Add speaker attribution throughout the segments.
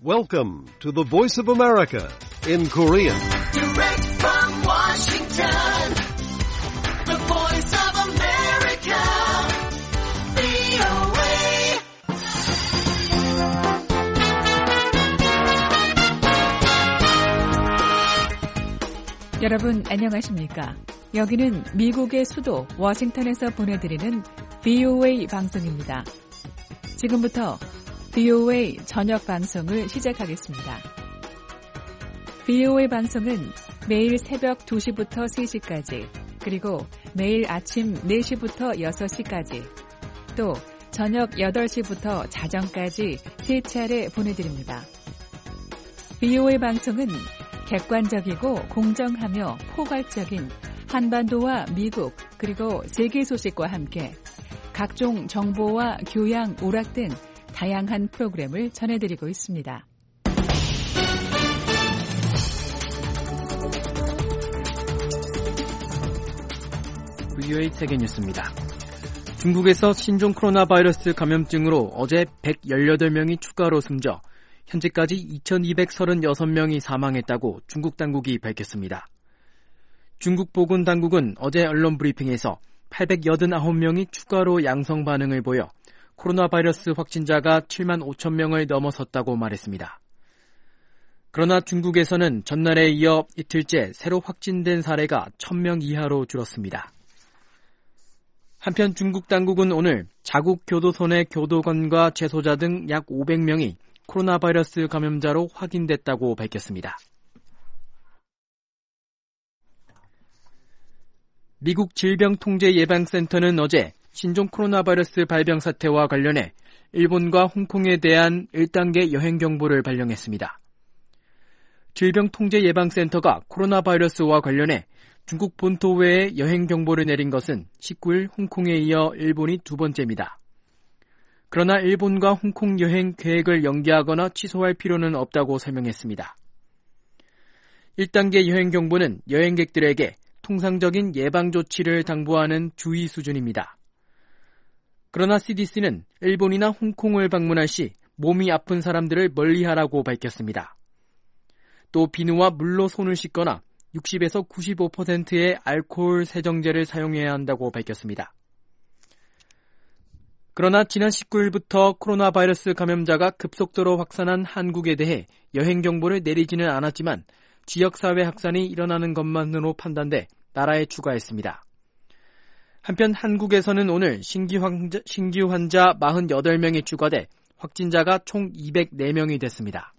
Speaker 1: Welcome to the Voice of America in Korean.
Speaker 2: Direct from Washington, the Voice of America, VOA.
Speaker 3: 여러분 안녕하십니까? 여기는 미국의 수도 워싱턴에서 보내드리는 VOA 방송입니다. 지금부터 VOA 저녁 방송을 시작하겠습니다. VOA 방송은 매일 새벽 2시부터 3시까지, 그리고 매일 아침 4시부터 6시까지, 또 저녁 8시부터 자정까지 3차례 보내드립니다. VOA 방송은 객관적이고 공정하며 포괄적인 한반도와 미국 그리고 세계 소식과 함께 각종 정보와 교양, 오락 등 다양한 프로그램을 전해드리고 있습니다.
Speaker 4: VOA 세계뉴스입니다. 중국에서 신종 코로나 바이러스 감염증으로 어제 118명이 추가로 숨져 현재까지 2236명이 사망했다고 중국 당국이 밝혔습니다. 중국 보건 당국은 어제 언론 브리핑에서 889명이 추가로 양성 반응을 보여 코로나 바이러스 확진자가 7만 5천 명을 넘어섰다고 말했습니다. 그러나 중국에서는 전날에 이어 이틀째 새로 확진된 사례가 1,000명 이하로 줄었습니다. 한편 중국 당국은 오늘 자국 교도소 내 교도관과 재소자 등 약 500명이 코로나 바이러스 감염자로 확인됐다고 밝혔습니다. 미국 질병통제예방센터는 어제 신종 코로나 바이러스 발병 사태와 관련해 일본과 홍콩에 대한 1단계 여행 경보를 발령했습니다. 질병통제예방센터가 코로나 바이러스와 관련해 중국 본토 외에 여행 경보를 내린 것은 19일 홍콩에 이어 일본이 두 번째입니다. 그러나 일본과 홍콩 여행 계획을 연기하거나 취소할 필요는 없다고 설명했습니다. 1단계 여행 경보는 여행객들에게 통상적인 예방 조치를 당부하는 주의 수준입니다. 그러나 CDC는 일본이나 홍콩을 방문할 시 몸이 아픈 사람들을 멀리하라고 밝혔습니다. 또 비누와 물로 손을 씻거나 60에서 95%의 알코올 세정제를 사용해야 한다고 밝혔습니다. 그러나 지난 19일부터 코로나 바이러스 감염자가 급속도로 확산한 한국에 대해 여행 경보를 내리지는 않았지만 지역사회 확산이 일어나는 것만으로 판단돼 나라에 추가했습니다. 한편 한국에서는 오늘 신규 환자 48명이 추가돼 확진자가 총 204명이 됐습니다.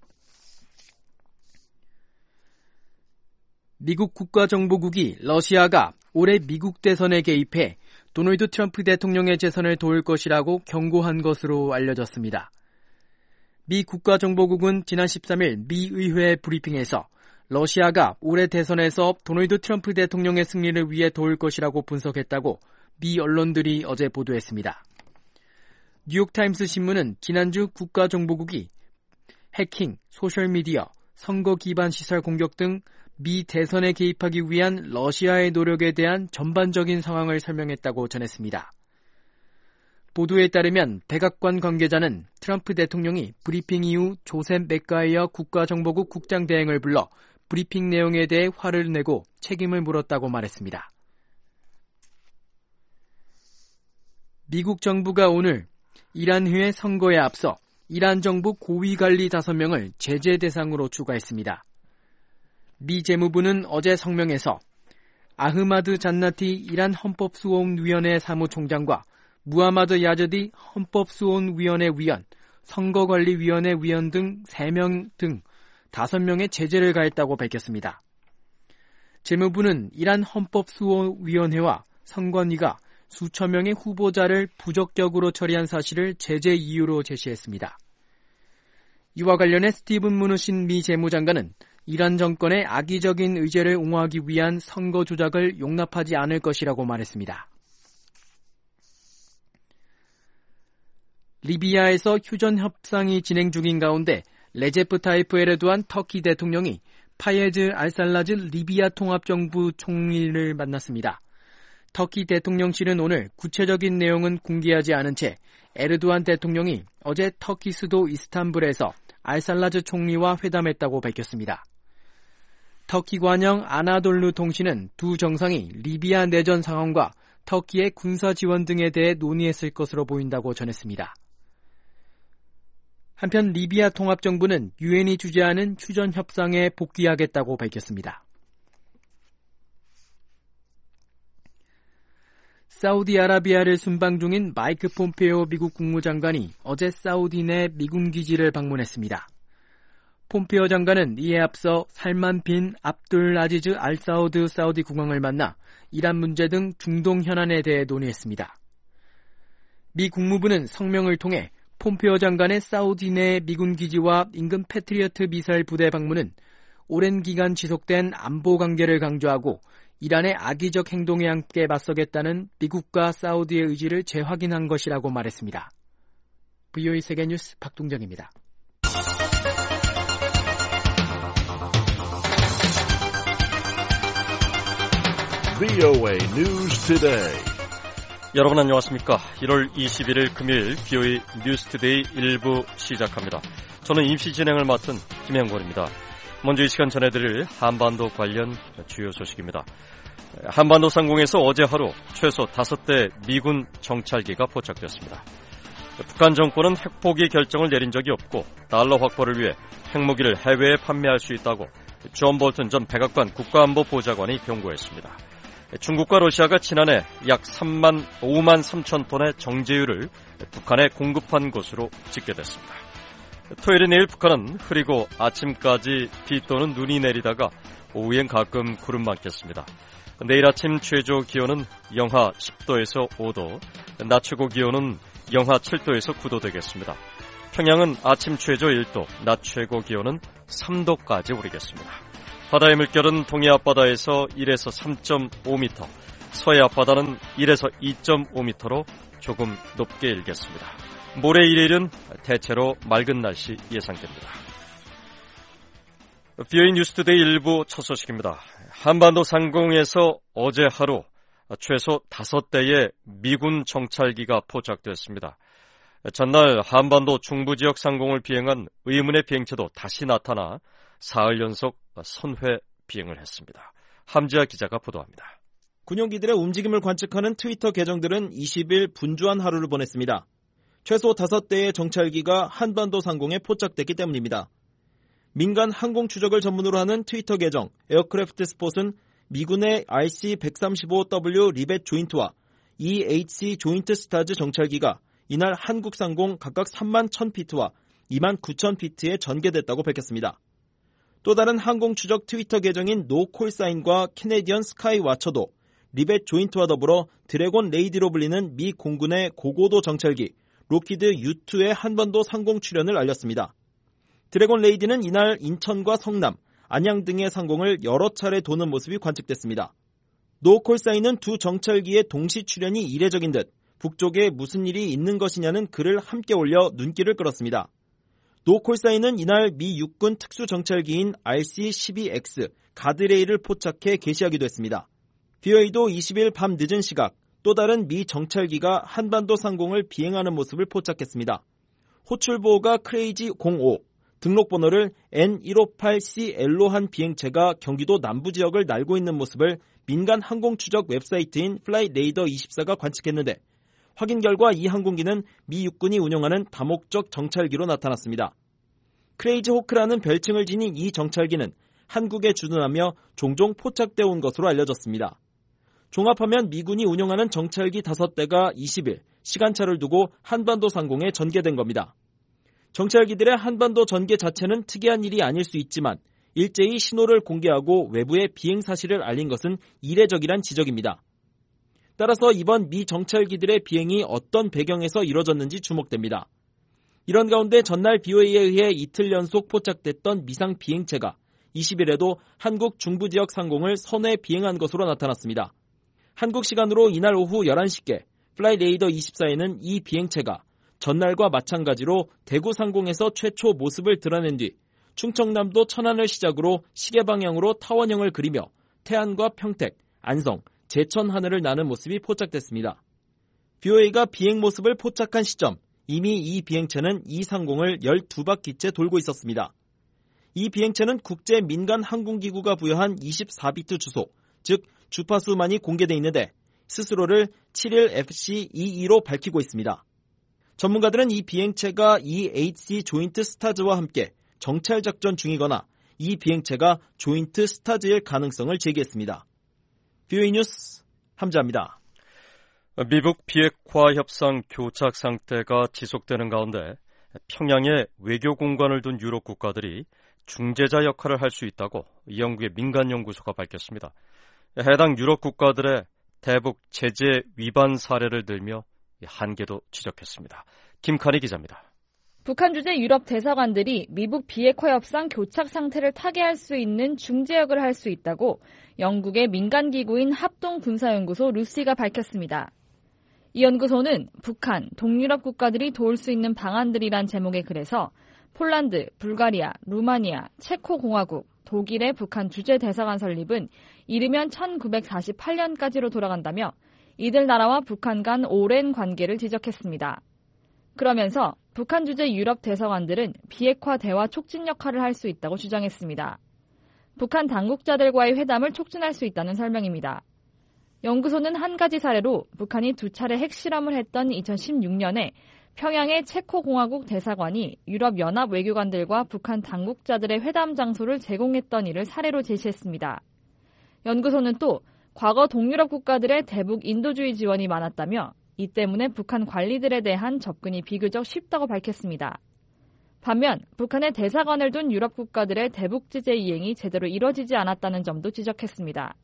Speaker 4: 미국 국가정보국이 러시아가 올해 미국 대선에 개입해 도널드 트럼프 대통령의 재선을 도울 것이라고 경고한 것으로 알려졌습니다. 미 국가정보국은 지난 13일 미 의회 브리핑에서 러시아가 올해 대선에서 도널드 트럼프 대통령의 승리를 위해 도울 것이라고 분석했다고 미 언론들이 어제 보도했습니다. 뉴욕타임스 신문은 지난주 국가정보국이 해킹, 소셜미디어, 선거 기반 시설 공격 등 미 대선에 개입하기 위한 러시아의 노력에 대한 전반적인 상황을 설명했다고 전했습니다. 보도에 따르면 백악관 관계자는 트럼프 대통령이 브리핑 이후 조셉 맥가이어 국가정보국 국장 대행을 불러 브리핑 내용에 대해 화를 내고 책임을 물었다고 말했습니다. 미국 정부가 오늘 이란의 선거에 앞서 이란 정부 고위관리 5명을 제재 대상으로 추가했습니다. 미 재무부는 어제 성명에서 아흐마드 잔나티 이란 헌법수호위원회 사무총장과 무하마드 야즈디 헌법수호위원회 위원, 선거관리위원회 위원 등 3명 등 5명의 제재를 가했다고 밝혔습니다. 재무부는 이란 헌법수호위원회와 선관위가 수천 명의 후보자를 부적격으로 처리한 사실을 제재 이유로 제시했습니다. 이와 관련해 스티븐 무누신 미 재무장관은 이란 정권의 악의적인 의제를 옹호하기 위한 선거 조작을 용납하지 않을 것이라고 말했습니다. 리비아에서 휴전 협상이 진행 중인 가운데 레제프 타이프 에르도안 터키 대통령이 파예즈 알살라즈 리비아 통합정부 총리를 만났습니다. 터키 대통령실은 오늘 구체적인 내용은 공개하지 않은 채 에르도안 대통령이 어제 터키 수도 이스탄불에서 알살라즈 총리와 회담했다고 밝혔습니다. 터키 관영 아나돌루 통신은 두 정상이 리비아 내전 상황과 터키의 군사 지원 등에 대해 논의했을 것으로 보인다고 전했습니다. 한편 리비아 통합정부는 유엔이 주재하는 휴전 협상에 복귀하겠다고 밝혔습니다. 사우디아라비아를 순방 중인 마이크 폼페오 미국 국무장관이 어제 사우디 내 미군 기지를 방문했습니다. 폼페오 장관은 이에 앞서 살만 빈 압둘 아지즈 알 사우드 사우디 국왕을 만나 이란 문제 등 중동 현안에 대해 논의했습니다. 미 국무부는 성명을 통해 폼페오 장관의 사우디 내 미군 기지와 인근 패트리어트 미사일 부대 방문은 오랜 기간 지속된 안보 관계를 강조하고 이란의 악의적 행동에 함께 맞서겠다는 미국과 사우디의 의지를 재확인한 것이라고 말했습니다. VOA 세계뉴스 박동정입니다.
Speaker 1: VOA News Today.
Speaker 5: 여러분 안녕하십니까? 1월 21일 금요일 VOA 뉴스 투데이 1부 시작합니다. 저는 임시 진행을 맡은 김영권입니다. 먼저 이 시간 전해드릴 한반도 관련 주요 소식입니다. 한반도 상공에서 어제 하루 최소 5대 미군 정찰기가 포착됐습니다. 북한 정권은 핵포기 결정을 내린 적이 없고 달러 확보를 위해 핵무기를 해외에 판매할 수 있다고 존 볼튼 전 백악관 국가안보보좌관이 경고했습니다. 중국과 러시아가 지난해 약 5만 3천 톤의 정제유를 북한에 공급한 것으로 집계됐습니다. 토요일인 내일 북한은 흐리고 아침까지 비 또는 눈이 내리다가 오후엔 가끔 구름 많겠습니다. 내일 아침 최저 기온은 영하 10도에서 5도, 낮 최고 기온은 영하 7도에서 9도 되겠습니다. 평양은 아침 최저 1도, 낮 최고 기온은 3도까지 오르겠습니다. 바다의 물결은 동해 앞바다에서 1에서 3.5m, 서해 앞바다는 1에서 2.5m로 조금 높게 일겠습니다. 모레 일요일은 대체로 맑은 날씨 예상됩니다. VOA 뉴스투데이 일부 첫 소식입니다. 한반도 상공에서 어제 하루 최소 5대의 미군 정찰기가 포착됐습니다. 전날 한반도 중부지역 상공을 비행한 의문의 비행체도 다시 나타나 사흘 연속 선회 비행을 했습니다. 함지아 기자가 보도합니다.
Speaker 6: 군용기들의 움직임을 관측하는 트위터 계정들은 20일 분주한 하루를 보냈습니다. 최소 5대의 정찰기가 한반도 상공에 포착됐기 때문입니다. 민간 항공 추적을 전문으로 하는 트위터 계정 에어크래프트 스폿은 미군의 RC-135W 리벳 조인트와 EHC 조인트 스타즈 정찰기가 이날 한국 상공 각각 3만 1000피트와 2만 9000피트에 전개됐다고 밝혔습니다. 또 다른 항공 추적 트위터 계정인 노콜사인과 캐네디언 스카이 와처도 리벳 조인트와 더불어 드래곤 레이디로 불리는 미 공군의 고고도 정찰기 로키드 U2의 한반도 상공 출현을 알렸습니다. 드래곤 레이디는 이날 인천과 성남, 안양 등의 상공을 여러 차례 도는 모습이 관측됐습니다. 노콜사인은 두 정찰기의 동시 출현이 이례적인 듯 북쪽에 무슨 일이 있는 것이냐는 글을 함께 올려 눈길을 끌었습니다. 노콜사인은 이날 미 육군 특수정찰기인 RC-12X 가드레일을 포착해 게시하기도 했습니다. VOA도 20일 밤 늦은 시각 또 다른 미 정찰기가 한반도 상공을 비행하는 모습을 포착했습니다. 호출보호가 크레이지 05, 등록번호를 N158CL로 한 비행체가 경기도 남부 지역을 날고 있는 모습을 민간 항공추적 웹사이트인 플라이레이더24가 관측했는데 확인 결과 이 항공기는 미 육군이 운영하는 다목적 정찰기로 나타났습니다. 크레이지 호크라는 별칭을 지닌 이 정찰기는 한국에 주둔하며 종종 포착되어 온 것으로 알려졌습니다. 종합하면 미군이 운영하는 정찰기 5대가 20일 시간차를 두고 한반도 상공에 전개된 겁니다. 정찰기들의 한반도 전개 자체는 특이한 일이 아닐 수 있지만 일제히 신호를 공개하고 외부에 비행 사실을 알린 것은 이례적이란 지적입니다. 따라서 이번 미 정찰기들의 비행이 어떤 배경에서 이뤄졌는지 주목됩니다. 이런 가운데 전날 BOA에 의해 이틀 연속 포착됐던 미상 비행체가 20일에도 한국 중부지역 상공을 선회 비행한 것으로 나타났습니다. 한국 시간으로 이날 오후 11시께 플라이레이더 24에는 이 비행체가 전날과 마찬가지로 대구 상공에서 최초 모습을 드러낸 뒤 충청남도 천안을 시작으로 시계 방향으로 타원형을 그리며 태안과 평택, 안성, 제천 하늘을 나는 모습이 포착됐습니다. BOA가 비행 모습을 포착한 시점 이미 이 비행체는 이상공을 12바퀴째 돌고 있었습니다. 이 비행체는 국제 민간 항공기구가 부여한 24비트 주소, 즉 주파수만이 공개되어 있는데 스스로를 71FC22로 밝히고 있습니다. 전문가들은 이 비행체가 EHC 조인트 스타즈와 함께 정찰 작전 중이거나 이 비행체가 조인트 스타즈일 가능성을 제기했습니다. VOA 뉴스 함자입니다.
Speaker 5: 미북 비핵화 협상 교착 상태가 지속되는 가운데 평양에 외교 공간을 둔 유럽 국가들이 중재자 역할을 할 수 있다고 영국의 민간연구소가 밝혔습니다. 해당 유럽 국가들의 대북 제재 위반 사례를 들며 한계도 지적했습니다. 김칸희 기자입니다.
Speaker 7: 북한 주재 유럽 대사관들이 미북 비핵화 협상 교착 상태를 타개할 수 있는 중재역을 할 수 있다고 영국의 민간기구인 합동군사연구소 루시가 밝혔습니다. 이 연구소는 북한, 동유럽 국가들이 도울 수 있는 방안들이란 제목의 글에서 폴란드, 불가리아, 루마니아, 체코공화국, 독일의 북한 주재 대사관 설립은 이르면 1948년까지로 돌아간다며 이들 나라와 북한 간 오랜 관계를 지적했습니다. 그러면서 북한 주재 유럽 대사관들은 비핵화 대화 촉진 역할을 할 수 있다고 주장했습니다. 북한 당국자들과의 회담을 촉진할 수 있다는 설명입니다. 연구소는 한 가지 사례로 북한이 2차례 핵실험을 했던 2016년에 평양의 체코공화국 대사관이 유럽연합 외교관들과 북한 당국자들의 회담 장소를 제공했던 일을 사례로 제시했습니다. 연구소는 또 과거 동유럽 국가들의 대북 인도주의 지원이 많았다며 이 때문에 북한 관리들에 대한 접근이 비교적 쉽다고 밝혔습니다. 반면 북한의 대사관을 둔 유럽 국가들의 대북 제재 이행이 제대로 이뤄지지 않았다는 점도 지적했습니다.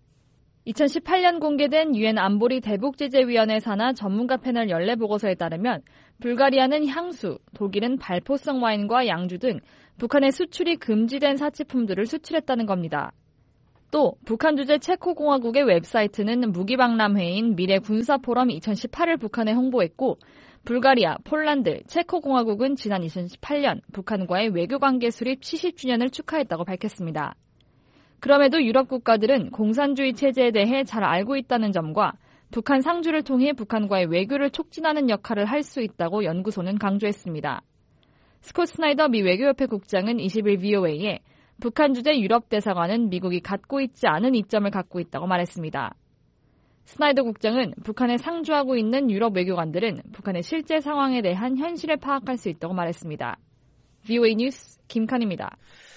Speaker 7: 2018년 공개된 유엔 안보리 대북제재위원회 산하 전문가 패널 연례 보고서에 따르면 불가리아는 향수, 독일은 발포성 와인과 양주 등 북한의 수출이 금지된 사치품들을 수출했다는 겁니다. 또 북한 주재 체코공화국의 웹사이트는 무기박람회인 미래군사포럼 2018을 북한에 홍보했고 불가리아, 폴란드, 체코공화국은 지난 2018년 북한과의 외교관계 수립 70주년을 축하했다고 밝혔습니다. 그럼에도 유럽 국가들은 공산주의 체제에 대해 잘 알고 있다는 점과 북한 상주를 통해 북한과의 외교를 촉진하는 역할을 할 수 있다고 연구소는 강조했습니다. 스콧 스나이더 미 외교협회 국장은 20일 VOA에 북한 주재 유럽 대사관은 미국이 갖고 있지 않은 이점을 갖고 있다고 말했습니다. 스나이더 국장은 북한에 상주하고 있는 유럽 외교관들은 북한의 실제 상황에 대한 현실을 파악할 수 있다고 말했습니다. VOA 뉴스 김칸입니다.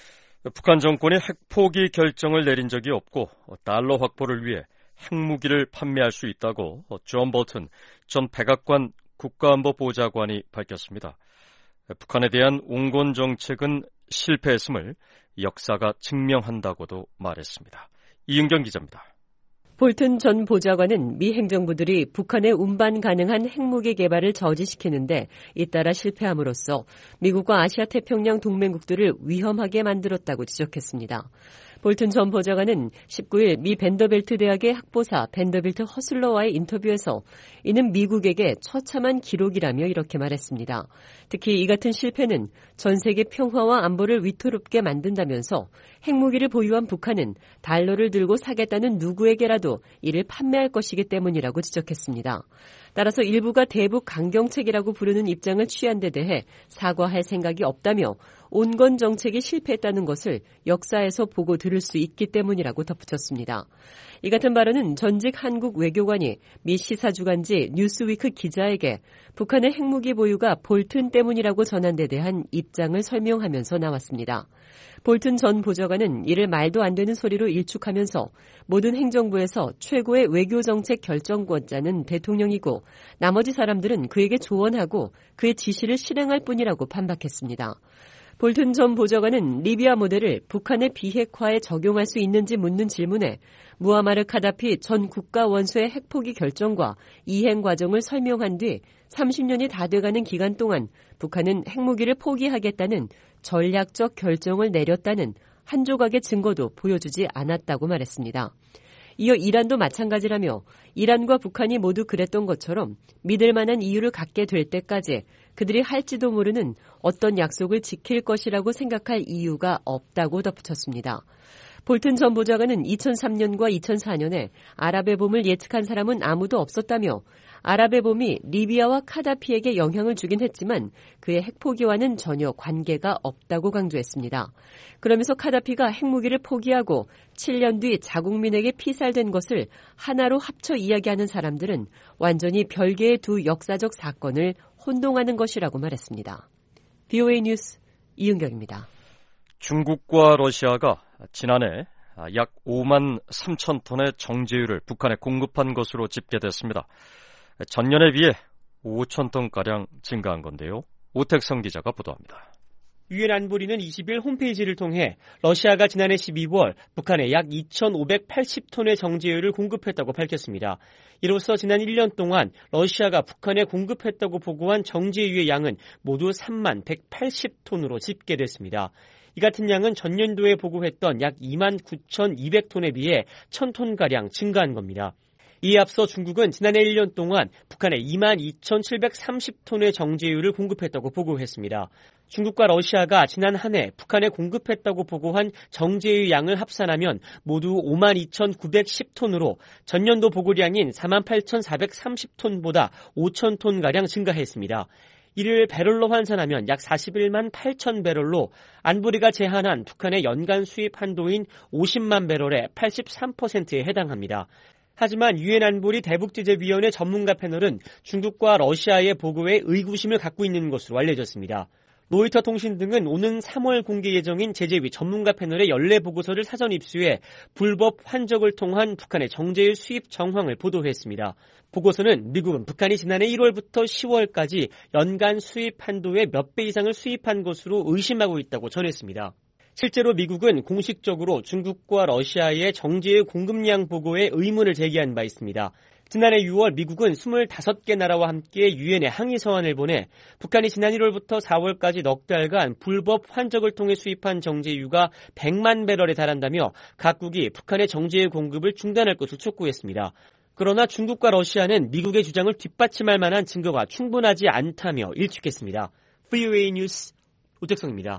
Speaker 5: 북한 정권이 핵포기 결정을 내린 적이 없고 달러 확보를 위해 핵무기를 판매할 수 있다고 존 볼튼 전 백악관 국가안보보좌관이 밝혔습니다. 북한에 대한 온건 정책은 실패했음을 역사가 증명한다고도 말했습니다. 이은경 기자입니다.
Speaker 8: 볼튼 전 보좌관은 미 행정부들이 북한의 운반 가능한 핵무기 개발을 저지시키는데 잇따라 실패함으로써 미국과 아시아 태평양 동맹국들을 위험하게 만들었다고 지적했습니다. 볼튼 전 보좌관은 19일 미 벤더빌트 대학의 학보사 벤더빌트 허슬러와의 인터뷰에서 이는 미국에게 처참한 기록이라며 이렇게 말했습니다. 특히 이 같은 실패는 전 세계 평화와 안보를 위태롭게 만든다면서 핵무기를 보유한 북한은 달러를 들고 사겠다는 누구에게라도 이를 판매할 것이기 때문이라고 지적했습니다. 따라서 일부가 대북 강경책이라고 부르는 입장을 취한 데 대해 사과할 생각이 없다며 온건 정책이 실패했다는 것을 역사에서 보고 들을 수 있기 때문이라고 덧붙였습니다. 이 같은 발언은 전직 한국 외교관이 미 시사주간지 뉴스위크 기자에게 북한의 핵무기 보유가 볼튼 때문이라고 전한 데 대한 입장을 설명하면서 나왔습니다. 볼튼 전 보좌관은 이를 말도 안 되는 소리로 일축하면서 모든 행정부에서 최고의 외교정책 결정권자는 대통령이고 나머지 사람들은 그에게 조언하고 그의 지시를 실행할 뿐이라고 반박했습니다. 볼튼 전 보좌관은 리비아 모델을 북한의 비핵화에 적용할 수 있는지 묻는 질문에 무아마르 카다피 전 국가 원수의 핵포기 결정과 이행 과정을 설명한 뒤 30년이 다 돼가는 기간 동안 북한은 핵무기를 포기하겠다는 전략적 결정을 내렸다는 한 조각의 증거도 보여주지 않았다고 말했습니다. 이어 이란도 마찬가지라며 이란과 북한이 모두 그랬던 것처럼 믿을 만한 이유를 갖게 될 때까지 그들이 할지도 모르는 어떤 약속을 지킬 것이라고 생각할 이유가 없다고 덧붙였습니다. 볼튼 전 보좌관은 2003년과 2004년에 아랍의 봄을 예측한 사람은 아무도 없었다며 아랍의 봄이 리비아와 카다피에게 영향을 주긴 했지만 그의 핵포기와는 전혀 관계가 없다고 강조했습니다. 그러면서 카다피가 핵무기를 포기하고 7년 뒤 자국민에게 피살된 것을 하나로 합쳐 이야기하는 사람들은 완전히 별개의 두 역사적 사건을 혼동하는 것이라고 말했습니다. VOA 뉴스 이은경입니다.
Speaker 5: 중국과 러시아가 지난해 약 5만 3천 톤의 정제유를 북한에 공급한 것으로 집계됐습니다. 전년에 비해 5천 톤가량 증가한 건데요. 오택성 기자가 보도합니다.
Speaker 9: 유엔 안보리는 20일 홈페이지를 통해 러시아가 지난해 12월 북한에 약 2,580톤의 정제유를 공급했다고 밝혔습니다. 이로써 지난 1년 동안 러시아가 북한에 공급했다고 보고한 정제유의 양은 모두 3만 180톤으로 집계됐습니다. 이 같은 양은 전년도에 보고했던 약 2만 9,200톤에 비해 1,000톤가량 증가한 겁니다. 이에 앞서 중국은 지난해 1년 동안 북한에 2만 2,730톤의 정제유를 공급했다고 보고했습니다. 중국과 러시아가 지난 한 해 북한에 공급했다고 보고한 정제유 양을 합산하면 모두 5만 2,910톤으로 전년도 보고량인 4만 8,430톤보다 5,000톤가량 증가했습니다. 이를 배럴로 환산하면 약 41만 8천 배럴로 안보리가 제한한 북한의 연간 수입 한도인 50만 배럴의 83%에 해당합니다. 하지만 유엔 안보리 대북제재위원회 전문가 패널은 중국과 러시아의 보고에 의구심을 갖고 있는 것으로 알려졌습니다. 로이터 통신 등은 오는 3월 공개 예정인 제재위 전문가 패널의 연례 보고서를 사전 입수해 불법 환적을 통한 북한의 정제유 수입 정황을 보도했습니다. 보고서는 미국은 북한이 지난해 1월부터 10월까지 연간 수입 한도의 몇 배 이상을 수입한 것으로 의심하고 있다고 전했습니다. 실제로 미국은 공식적으로 중국과 러시아의 정제유 공급량 보고에 의문을 제기한 바 있습니다. 지난해 6월 미국은 25개 나라와 함께 유엔에 항의 서한을 보내 북한이 지난 1월부터 4월까지 넉 달간 불법 환적을 통해 수입한 정제유가 100만 배럴에 달한다며 각국이 북한의 정제유 공급을 중단할 것을 촉구했습니다. 그러나 중국과 러시아는 미국의 주장을 뒷받침할 만한 증거가 충분하지 않다며 일축했습니다. VOA 뉴스 오택성입니다.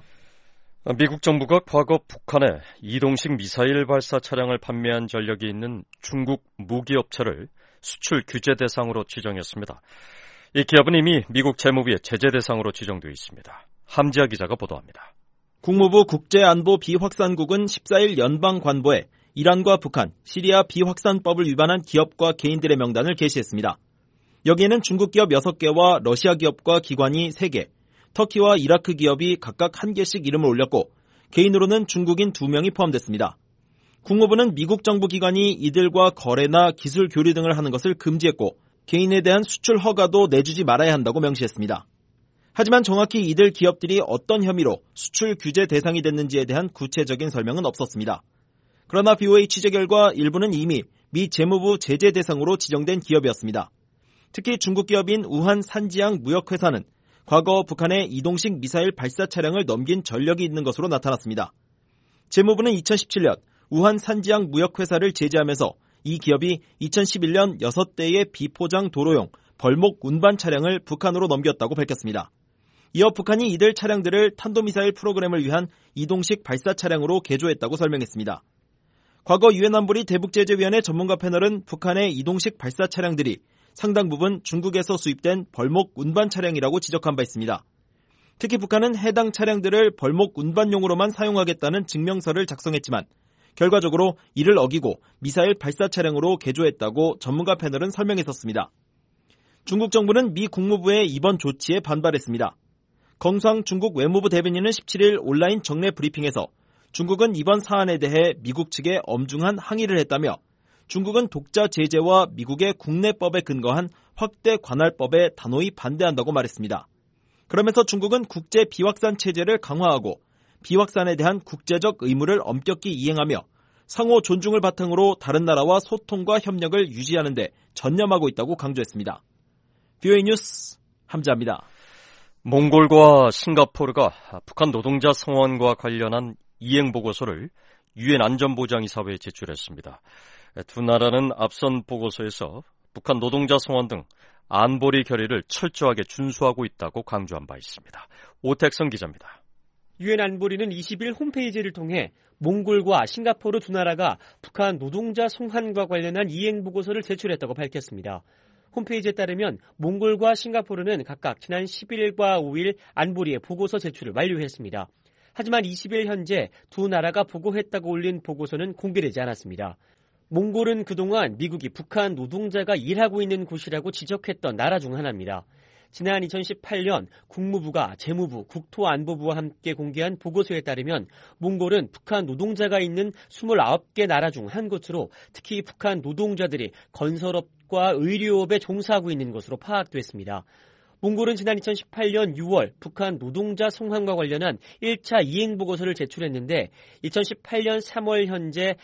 Speaker 5: 미국 정부가 과거 북한에 이동식 미사일 발사 차량을 판매한 전력이 있는 중국 무기업체를 수출 규제 대상으로 지정했습니다. 이 기업은 이미 미국 재무부의 제재 대상으로 지정되어 있습니다. 함지아 기자가 보도합니다.
Speaker 6: 국무부 국제안보 비확산국은 14일 연방관보에 이란과 북한, 시리아 비확산법을 위반한 기업과 개인들의 명단을 게시했습니다. 여기에는 중국 기업 6개와 러시아 기업과 기관이 3개, 터키와 이라크 기업이 각각 1개씩 이름을 올렸고 개인으로는 중국인 2명이 포함됐습니다. 국무부는 미국 정부 기관이 이들과 거래나 기술 교류 등을 하는 것을 금지했고 개인에 대한 수출 허가도 내주지 말아야 한다고 명시했습니다. 하지만 정확히 이들 기업들이 어떤 혐의로 수출 규제 대상이 됐는지에 대한 구체적인 설명은 없었습니다. 그러나 BOA 취재 결과 일부는 이미 미 재무부 제재 대상으로 지정된 기업이었습니다. 특히 중국 기업인 우한 산지양 무역회사는 과거 북한에 이동식 미사일 발사 차량을 넘긴 전력이 있는 것으로 나타났습니다. 재무부는 2017년 우한 산지양 무역회사를 제재하면서 이 기업이 2011년 6대의 비포장 도로용 벌목 운반 차량을 북한으로 넘겼다고 밝혔습니다. 이어 북한이 이들 차량들을 탄도미사일 프로그램을 위한 이동식 발사 차량으로 개조했다고 설명했습니다. 과거 유엔 안보리 대북제재위원회 전문가 패널은 북한의 이동식 발사 차량들이 상당 부분 중국에서 수입된 벌목 운반 차량이라고 지적한 바 있습니다. 특히 북한은 해당 차량들을 벌목 운반용으로만 사용하겠다는 증명서를 작성했지만 결과적으로 이를 어기고 미사일 발사 차량으로 개조했다고 전문가 패널은 설명했었습니다. 중국 정부는 미 국무부의 이번 조치에 반발했습니다. 검상 중국 외무부 대변인은 17일 온라인 정례 브리핑에서 중국은 이번 사안에 대해 미국 측에 엄중한 항의를 했다며 중국은 독자 제재와 미국의 국내법에 근거한 확대 관할법에 단호히 반대한다고 말했습니다. 그러면서 중국은 국제 비확산 체제를 강화하고 비확산에 대한 국제적 의무를 엄격히 이행하며 상호 존중을 바탕으로 다른 나라와 소통과 협력을 유지하는 데 전념하고 있다고 강조했습니다. BOA 뉴스 함지아입니다.
Speaker 5: 몽골과 싱가포르가 북한 노동자 성원과 관련한 이행보고서를 유엔 안전보장이사회에 제출했습니다. 두 나라는 앞선 보고서에서 북한 노동자 성원 등 안보리 결의를 철저하게 준수하고 있다고 강조한 바 있습니다. 오택성 기자입니다.
Speaker 9: 유엔 안보리는 20일 홈페이지를 통해 몽골과 싱가포르 두 나라가 북한 노동자 송환과 관련한 이행보고서를 제출했다고 밝혔습니다. 홈페이지에 따르면 몽골과 싱가포르는 각각 지난 11일과 5일 안보리에 보고서 제출을 완료했습니다. 하지만 20일 현재 두 나라가 보고했다고 올린 보고서는 공개되지 않았습니다. 몽골은 그동안 미국이 북한 노동자가 일하고 있는 곳이라고 지적했던 나라 중 하나입니다. 지난 2018년 국무부가 재무부, 국토안보부와 함께 공개한 보고서에 따르면 몽골은 북한 노동자가 있는 29개 나라 중 한 곳으로 특히 북한 노동자들이 건설업과 의료업에 종사하고 있는 것으로 파악됐습니다. 몽골은 지난 2018년 6월 북한 노동자 성황과 관련한 1차 이행보고서를 제출했는데 2018년 3월 현재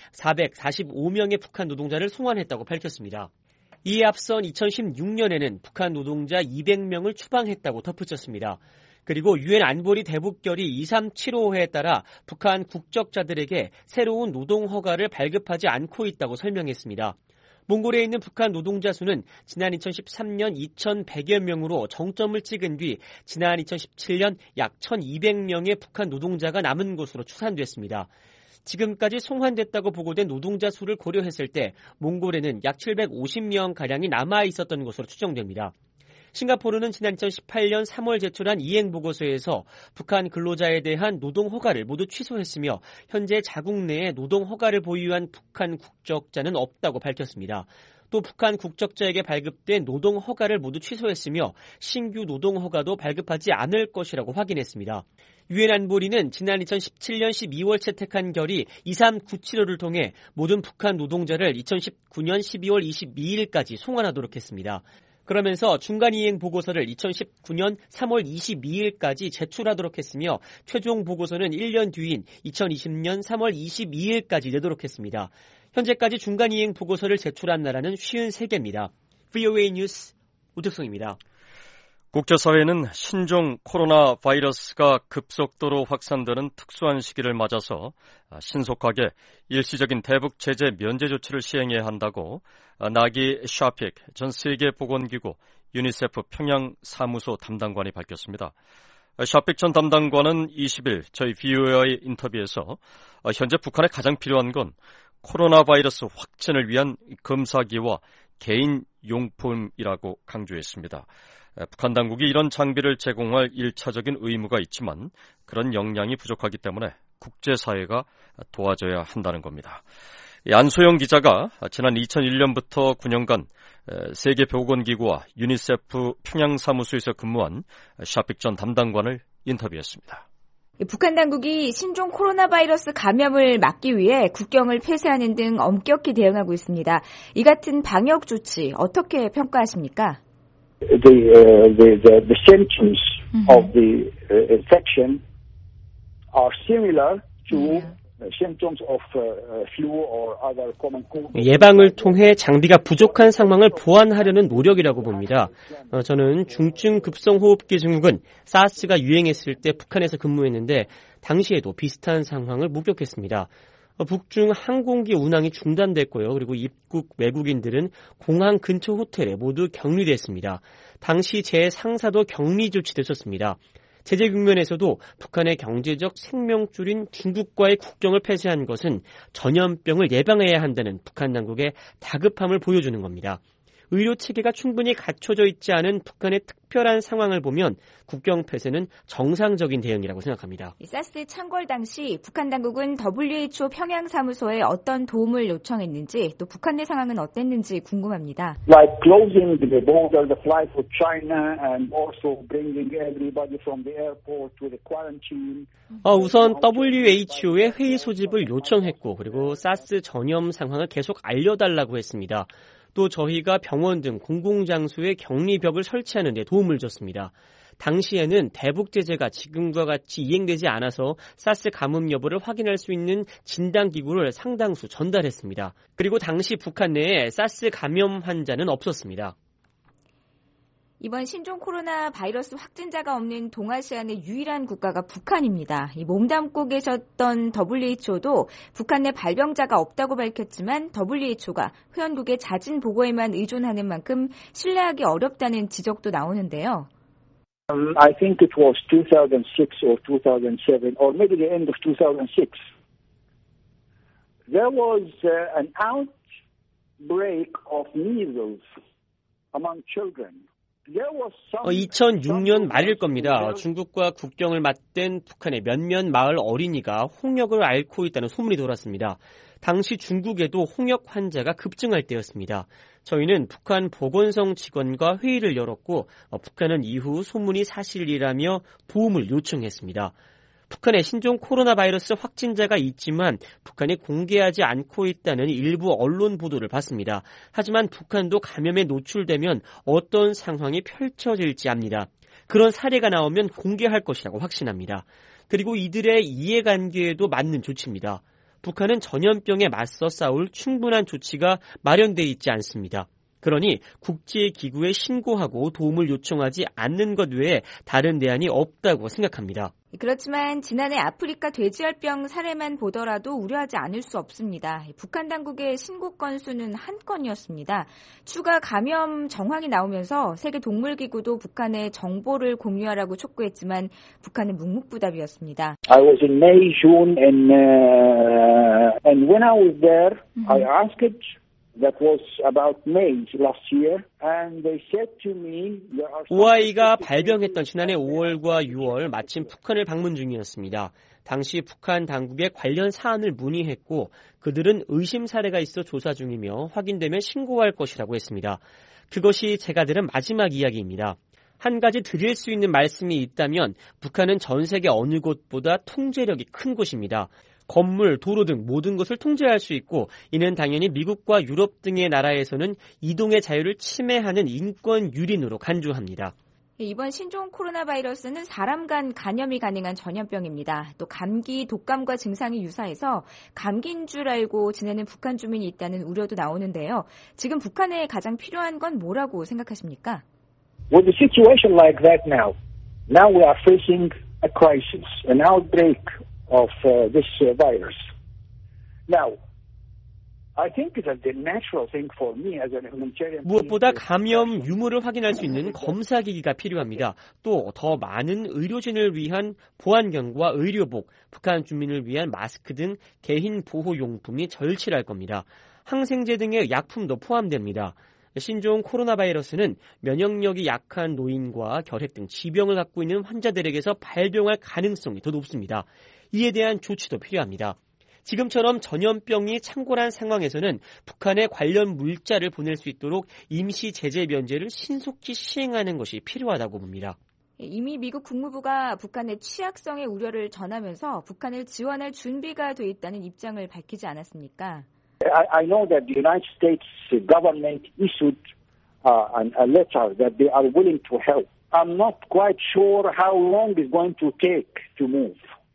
Speaker 9: 445명의 북한 노동자를 송환했다고 밝혔습니다. 이에 앞선 2016년에는 북한 노동자 200명을 추방했다고 덧붙였습니다. 그리고 유엔 안보리 대북결의 2375회에 따라 북한 국적자들에게 새로운 노동 허가를 발급하지 않고 있다고 설명했습니다. 몽골에 있는 북한 노동자 수는 지난 2013년 2,100여 명으로 정점을 찍은 뒤 지난 2017년 약 1,200명의 북한 노동자가 남은 것으로 추산됐습니다. 지금까지 송환됐다고 보고된 노동자 수를 고려했을 때 몽골에는 약 750명가량이 남아 있었던 것으로 추정됩니다. 싱가포르는 지난 2018년 3월 제출한 이행보고서에서 북한 근로자에 대한 노동허가를 모두 취소했으며 현재 자국 내에 노동허가를 보유한 북한 국적자는 없다고 밝혔습니다. 또 북한 국적자에게 발급된 노동허가를 모두 취소했으며 신규 노동허가도 발급하지 않을 것이라고 확인했습니다. 유엔 안보리는 지난 2017년 12월 채택한 결의 2397호를 통해 모든 북한 노동자를 2019년 12월 22일까지 송환하도록 했습니다. 그러면서 중간이행 보고서를 2019년 3월 22일까지 제출하도록 했으며 최종 보고서는 1년 뒤인 2020년 3월 22일까지 내도록 했습니다. 현재까지 중간이행 보고서를 제출한 나라는 53개입니다. VOA 뉴스 우택성입니다.
Speaker 5: 국제사회는 신종 코로나 바이러스가 급속도로 확산되는 특수한 시기를 맞아서 신속하게 일시적인 대북 제재 면제 조치를 시행해야 한다고 나기 샤픽 전 세계보건기구 유니세프 평양 사무소 담당관이 밝혔습니다. 샤픽 전 담당관은 20일 저희 VOA의 인터뷰에서 현재 북한에 가장 필요한 건 코로나 바이러스 확진을 위한 검사기와 개인 용품이라고 강조했습니다. 북한 당국이 이런 장비를 제공할 1차적인 의무가 있지만 그런 역량이 부족하기 때문에 국제사회가 도와줘야 한다는 겁니다. 안소영 기자가 지난 2001년부터 9년간 세계보건기구와 유니세프 평양사무소에서 근무한 샤픽 전 담당관을 인터뷰했습니다.
Speaker 10: 북한 당국이 신종 코로나 바이러스 감염을 막기 위해 국경을 폐쇄하는 등 엄격히 대응하고 있습니다. 이 같은 방역 조치 어떻게 평가하십니까?
Speaker 11: The symptoms of the infection are similar to symptoms of flu or other common cold.
Speaker 9: 예방을 통해 장비가 부족한 상황을 보완하려는 노력이라고 봅니다. 저는 중증 급성호흡기 증후군 사스가 유행했을 때 북한에서 근무했는데 당시에도 비슷한 상황을 목격했습니다. 북중 항공기 운항이 중단됐고요. 그리고 입국 외국인들은 공항 근처 호텔에 모두 격리됐습니다. 당시 제 상사도 격리 조치됐었습니다. 제재 국면에서도 북한의 경제적 생명줄인 중국과의 국경을 폐쇄한 것은 전염병을 예방해야 한다는 북한 당국의 다급함을 보여주는 겁니다. 의료 체계가 충분히 갖춰져 있지 않은 북한의 특별한 상황을 보면 국경 폐쇄는 정상적인 대응이라고 생각합니다.
Speaker 10: 사스 창궐 당시 북한 당국은 WHO 평양 사무소에 어떤 도움을 요청했는지 또 북한 내 상황은 어땠는지 궁금합니다.
Speaker 11: Like closing the border, the flight for China, and also bringing everybody from the airport to the quarantine.
Speaker 9: 우선 WHO의 회의 소집을 요청했고 그리고 사스 전염 상황을 계속 알려달라고 했습니다. 또 저희가 병원 등 공공장소에 격리벽을 설치하는 데 도움을 줬습니다. 당시에는 대북 제재가 지금과 같이 이행되지 않아서 사스 감염 여부를 확인할 수 있는 진단기구를 상당수 전달했습니다. 그리고 당시 북한 내에 사스 감염 환자는 없었습니다.
Speaker 10: 이번 신종 코로나 바이러스 확진자가 없는 동아시아 내 유일한 국가가 북한입니다. 몸담고 계셨던 WHO도 북한 내 발병자가 없다고 밝혔지만 WHO가 회원국의 자진 보고에만 의존하는 만큼 신뢰하기 어렵다는 지적도 나오는데요.
Speaker 11: I think it was 2006 or 2007 or maybe the end of 2006. There was an outbreak of measles. among children.
Speaker 9: 2006년 말일 겁니다. 중국과 국경을 맞댄 북한의 몇몇 마을 어린이가 홍역을 앓고 있다는 소문이 돌았습니다. 당시 중국에도 홍역 환자가 급증할 때였습니다. 저희는 북한 보건성 직원과 회의를 열었고 북한은 이후 소문이 사실이라며 도움을 요청했습니다. 북한에 신종 코로나 바이러스 확진자가 있지만 북한이 공개하지 않고 있다는 일부 언론 보도를 봤습니다. 하지만 북한도 감염에 노출되면 어떤 상황이 펼쳐질지 압니다. 그런 사례가 나오면 공개할 것이라고 확신합니다. 그리고 이들의 이해관계에도 맞는 조치입니다. 북한은 전염병에 맞서 싸울 충분한 조치가 마련돼 있지 않습니다. 그러니 국제기구에 신고하고 도움을 요청하지 않는 것 외에 다른 대안이 없다고 생각합니다.
Speaker 10: 그렇지만 지난해 아프리카 돼지열병 사례만 보더라도 우려하지 않을 수 없습니다. 북한 당국의 신고 건수는 한 건이었습니다. 추가 감염 정황이 나오면서 세계동물기구도 북한에 정보를 공유하라고 촉구했지만 북한은 묵묵부답이었습니다.
Speaker 11: I was in May, June, and when I was there, I asked. That was about May last year, and they said to me,
Speaker 9: 오아이가 발병했던 지난해 5월과 6월 마침 북한을 방문 중이었습니다. 당시 북한 당국에 관련 사안을 문의했고 그들은 의심 사례가 있어 조사 중이며 확인되면 신고할 것이라고 했습니다. 그것이 제가 들은 마지막 이야기입니다. 한 가지 드릴 수 있는 말씀이 있다면 북한은 전 세계 어느 곳보다 통제력이 큰 곳입니다. 건물, 도로 등 모든 것을 통제할 수 있고 이는 당연히 미국과 유럽 등의 나라에서는 이동의 자유를 침해하는 인권 유린으로 간주합니다.
Speaker 10: 이번 신종 코로나 바이러스는 사람 간 감염이 가능한 전염병입니다. 또 감기, 독감과 증상이 유사해서 감기인 줄 알고 지내는 북한 주민이 있다는 우려도 나오는데요. 지금 북한에 가장 필요한 건 뭐라고 생각하십니까?
Speaker 11: With a situation like that now we are facing a crisis, an outbreak of this virus. Now, I think that the natural thing for me as a humanitarian.
Speaker 9: 무엇보다 감염 유무를 확인할 수 있는 검사기기가 필요합니다. 또 더 많은 의료진을 위한 보안경과 의료복, 북한 주민을 위한 마스크 등 개인 보호용품이 절실할 겁니다. 항생제 등의 약품도 포함됩니다. 신종 코로나 바이러스는 면역력이 약한 노인과 결핵 등 지병을 갖고 있는 환자들에게서 발병할 가능성이 더 높습니다. 이에 대한 조치도 필요합니다. 지금처럼 전염병이 창궐한 상황에서는 북한에 관련 물자를 보낼 수 있도록 임시 제재 면제를 신속히 시행하는 것이 필요하다고 봅니다.
Speaker 10: 이미 미국 국무부가 북한의 취약성의 우려를 전하면서 북한을 지원할 준비가 돼 있다는 입장을 밝히지 않았습니까?
Speaker 11: I know that the United States government issued a letter that they are willing to help. I'm not quite sure how long it's going to take to move.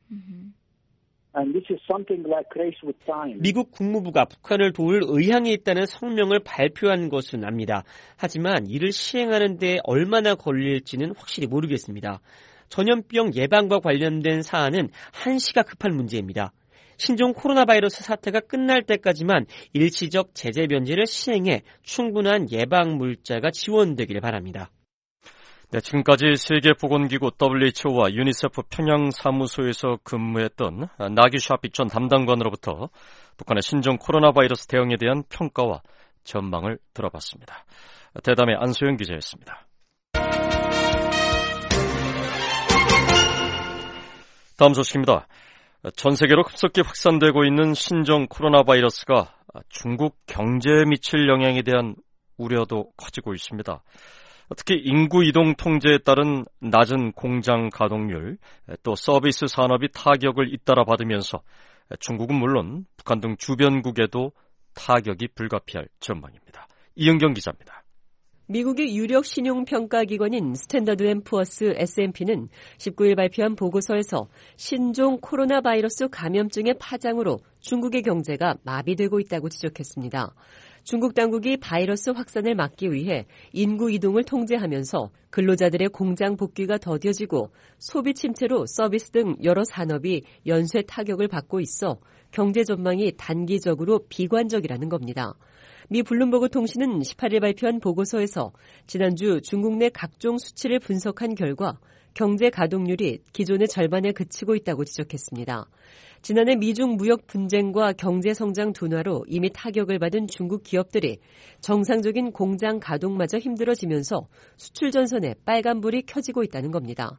Speaker 11: And this is something like race with time.
Speaker 9: 미국 국무부가 북한을 도울 의향이 있다는 성명을 발표한 것은 압니다. 하지만 이를 시행하는 데 얼마나 걸릴지는 확실히 모르겠습니다. 전염병 예방과 관련된 사안은 한시가 급한 문제입니다. 신종 코로나 바이러스 사태가 끝날 때까지만 일시적 제재 면제를 시행해 충분한 예방 물자가 지원되기를 바랍니다.
Speaker 5: 네, 지금까지 세계보건기구 WHO와 유니세프 평양사무소에서 근무했던 나기샤픽 전 담당관으로부터 북한의 신종 코로나 바이러스 대응에 대한 평가와 전망을 들어봤습니다. 대담의 안소영 기자였습니다. 다음 소식입니다. 전 세계로 급속히 확산되고 있는 신종 코로나 바이러스가 중국 경제에 미칠 영향에 대한 우려도 커지고 있습니다. 특히 인구 이동 통제에 따른 낮은 공장 가동률, 또 서비스 산업이 타격을 잇따라 받으면서 중국은 물론 북한 등 주변국에도 타격이 불가피할 전망입니다. 이은경 기자입니다.
Speaker 8: 미국의 유력 신용평가기관인 스탠더드&푸어스 S&P는 19일 발표한 보고서에서 신종 코로나 바이러스 감염증의 파장으로 중국의 경제가 마비되고 있다고 지적했습니다. 중국 당국이 바이러스 확산을 막기 위해 인구 이동을 통제하면서 근로자들의 공장 복귀가 더뎌지고 소비 침체로 서비스 등 여러 산업이 연쇄 타격을 받고 있어 경제 전망이 단기적으로 비관적이라는 겁니다. 미 블룸버그 통신은 18일 발표한 보고서에서 지난주 중국 내 각종 수치를 분석한 결과 경제 가동률이 기존의 절반에 그치고 있다고 지적했습니다. 지난해 미중 무역 분쟁과 경제 성장 둔화로 이미 타격을 받은 중국 기업들이 정상적인 공장 가동마저 힘들어지면서 수출 전선에 빨간불이 켜지고 있다는 겁니다.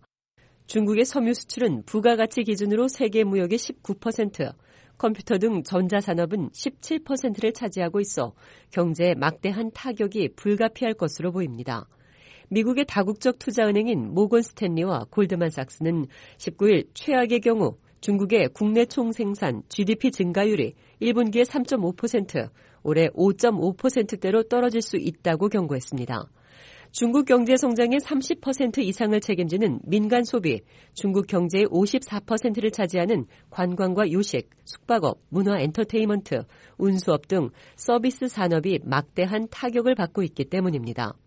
Speaker 8: 중국의 섬유 수출은 부가가치 기준으로 세계 무역의 19%, 컴퓨터 등 전자산업은 17%를 차지하고 있어 경제에 막대한 타격이 불가피할 것으로 보입니다. 미국의 다국적 투자은행인 모건 스탠리와 골드만삭스는 19일 최악의 경우 중국의 국내 총생산 GDP 증가율이 1분기에 3.5%, 올해 5.5%대로 떨어질 수 있다고 경고했습니다. 중국 경제 성장의 30% 이상을 책임지는 민간 소비, 중국 경제의 54%를 차지하는 관광과 요식, 숙박업, 문화 엔터테인먼트, 운수업 등 서비스 산업이 막대한 타격을 받고 있기 때문입니다.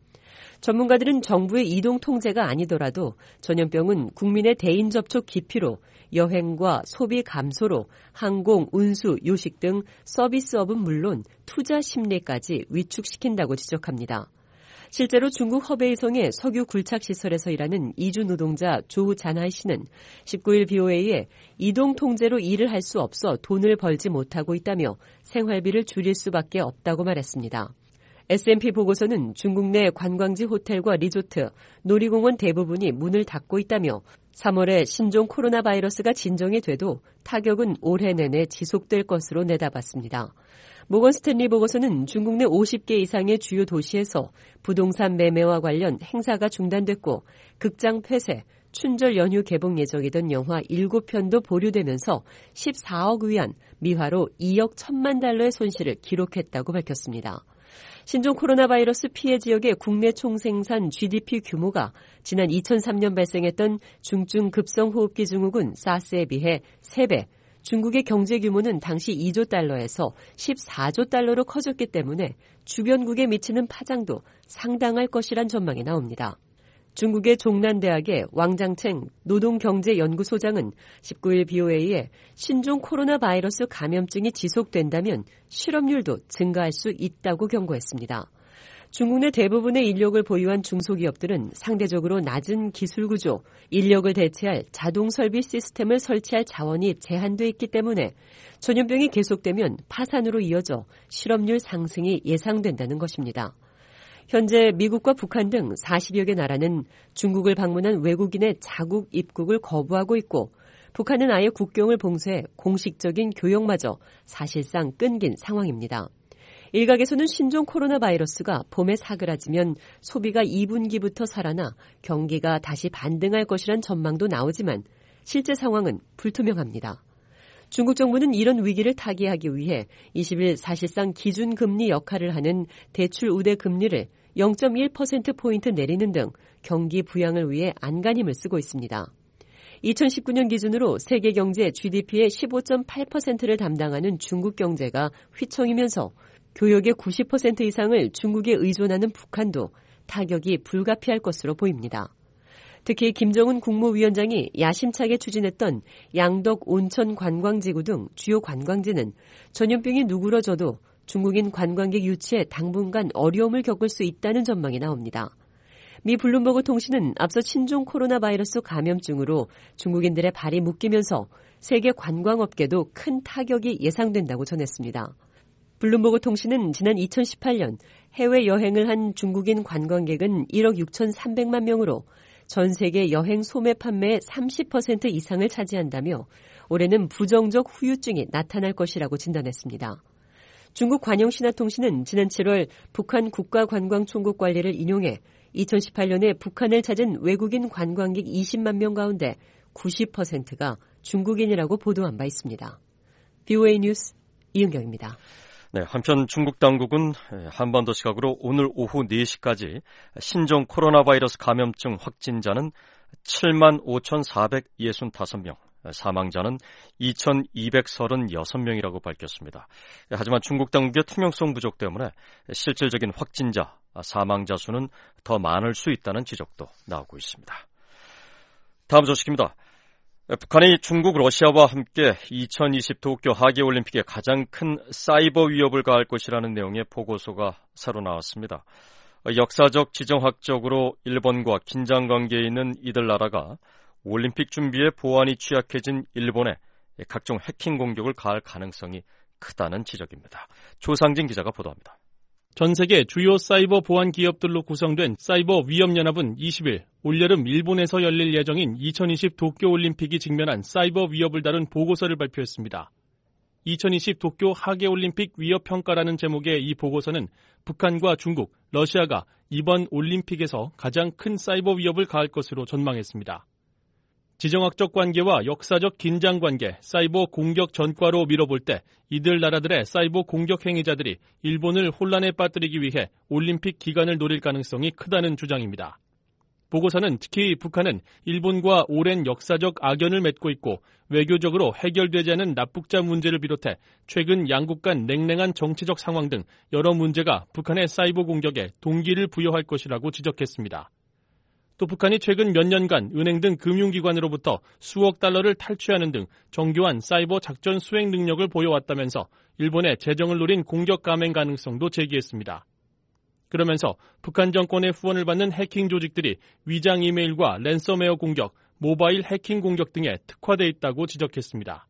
Speaker 8: 전문가들은 정부의 이동 통제가 아니더라도 전염병은 국민의 대인 접촉 기피로 여행과 소비 감소로 항공, 운수, 요식 등 서비스업은 물론 투자 심리까지 위축시킨다고 지적합니다. 실제로 중국 허베이성의 석유 굴착 시설에서 일하는 이주 노동자 조 잔하이 씨는 19일 BOA에 이동 통제로 일을 할 수 없어 돈을 벌지 못하고 있다며 생활비를 줄일 수밖에 없다고 말했습니다. S&P 보고서는 중국 내 관광지 호텔과 리조트, 놀이공원 대부분이 문을 닫고 있다며 3월에 신종 코로나 바이러스가 진정이 돼도 타격은 올해 내내 지속될 것으로 내다봤습니다. 모건 스탠리 보고서는 중국 내 50개 이상의 주요 도시에서 부동산 매매와 관련 행사가 중단됐고 극장 폐쇄, 춘절 연휴 개봉 예정이던 영화 7편도 보류되면서 14억 위안, 미화로 2억 1천만 달러의 손실을 기록했다고 밝혔습니다. 신종 코로나 바이러스 피해 지역의 국내 총생산 GDP 규모가 지난 2003년 발생했던 중증 급성호흡기 증후군 사스에 비해 3배, 중국의 경제 규모는 당시 2조 달러에서 14조 달러로 커졌기 때문에 주변국에 미치는 파장도 상당할 것이란 전망이 나옵니다. 중국의 종난대학의 왕장첸 노동경제연구소장은 19일 BOA에 신종 코로나 바이러스 감염증이 지속된다면 실업률도 증가할 수 있다고 경고했습니다. 중국 내 대부분의 인력을 보유한 중소기업들은 상대적으로 낮은 기술 구조, 인력을 대체할 자동 설비 시스템을 설치할 자원이 제한돼 있기 때문에 전염병이 계속되면 파산으로 이어져 실업률 상승이 예상된다는 것입니다. 현재 미국과 북한 등 40여 개 나라는 중국을 방문한 외국인의 자국 입국을 거부하고 있고 북한은 아예 국경을 봉쇄해 공식적인 교역마저 사실상 끊긴 상황입니다. 일각에서는 신종 코로나 바이러스가 봄에 사그라지면 소비가 2분기부터 살아나 경기가 다시 반등할 것이란 전망도 나오지만 실제 상황은 불투명합니다. 중국 정부는 이런 위기를 타개하기 위해 20일 사실상 기준금리 역할을 하는 대출 우대 금리를 0.1%포인트 내리는 등 경기 부양을 위해 안간힘을 쓰고 있습니다. 2019년 기준으로 세계 경제 GDP의 15.8%를 담당하는 중국 경제가 휘청이면서 교역의 90% 이상을 중국에 의존하는 북한도 타격이 불가피할 것으로 보입니다. 특히 김정은 국무위원장이 야심차게 추진했던 양덕 온천 관광지구 등 주요 관광지는 전염병이 누그러져도 중국인 관광객 유치에 당분간 어려움을 겪을 수 있다는 전망이 나옵니다. 미 블룸버그 통신은 앞서 신종 코로나 바이러스 감염증으로 중국인들의 발이 묶이면서 세계 관광업계도 큰 타격이 예상된다고 전했습니다. 블룸버그 통신은 지난 2018년 해외 여행을 한 중국인 관광객은 1억 6,300만 명으로 전 세계 여행 소매 판매의 30% 이상을 차지한다며 올해는 부정적 후유증이 나타날 것이라고 진단했습니다. 중국 관영신화통신은 지난 7월 북한 국가관광총국 관리를 인용해 2018년에 북한을 찾은 외국인 관광객 20만 명 가운데 90%가 중국인이라고 보도한 바 있습니다. BOA 뉴스 이은경입니다.
Speaker 5: 네, 한편 중국 당국은 한반도 시각으로 오늘 오후 4시까지 신종 코로나 바이러스 감염증 확진자는 75,465명, 사망자는 2,236명이라고 밝혔습니다. 하지만 중국 당국의 투명성 부족 때문에 실질적인 확진자, 사망자 수는 더 많을 수 있다는 지적도 나오고 있습니다. 다음 소식입니다. 북한이 중국, 러시아와 함께 2020 도쿄 하계올림픽에 가장 큰 사이버 위협을 가할 것이라는 내용의 보고서가 새로 나왔습니다. 역사적 지정학적으로 일본과 긴장관계에 있는 이들 나라가 올림픽 준비에 보안이 취약해진 일본에 각종 해킹 공격을 가할 가능성이 크다는 지적입니다. 조상진 기자가 보도합니다.
Speaker 12: 전 세계 주요 사이버 보안 기업들로 구성된 사이버 위협연합은 20일 올여름 일본에서 열릴 예정인 2020 도쿄올림픽이 직면한 사이버 위협을 다룬 보고서를 발표했습니다. 2020 도쿄 하계올림픽 위협평가라는 제목의 이 보고서는 북한과 중국, 러시아가 이번 올림픽에서 가장 큰 사이버 위협을 가할 것으로 전망했습니다. 지정학적 관계와 역사적 긴장 관계, 사이버 공격 전과로 미뤄볼 때 이들 나라들의 사이버 공격 행위자들이 일본을 혼란에 빠뜨리기 위해 올림픽 기간을 노릴 가능성이 크다는 주장입니다. 보고서는 특히 북한은 일본과 오랜 역사적 악연을 맺고 있고 외교적으로 해결되지 않은 납북자 문제를 비롯해 최근 양국 간 냉랭한 정치적 상황 등 여러 문제가 북한의 사이버 공격에 동기를 부여할 것이라고 지적했습니다. 또 북한이 최근 몇 년간 은행 등 금융기관으로부터 수억 달러를 탈취하는 등 정교한 사이버 작전 수행 능력을 보여왔다면서 일본의 재정을 노린 공격 감행 가능성도 제기했습니다. 그러면서 북한 정권의 후원을 받는 해킹 조직들이 위장 이메일과 랜섬웨어 공격, 모바일 해킹 공격 등에 특화돼 있다고 지적했습니다.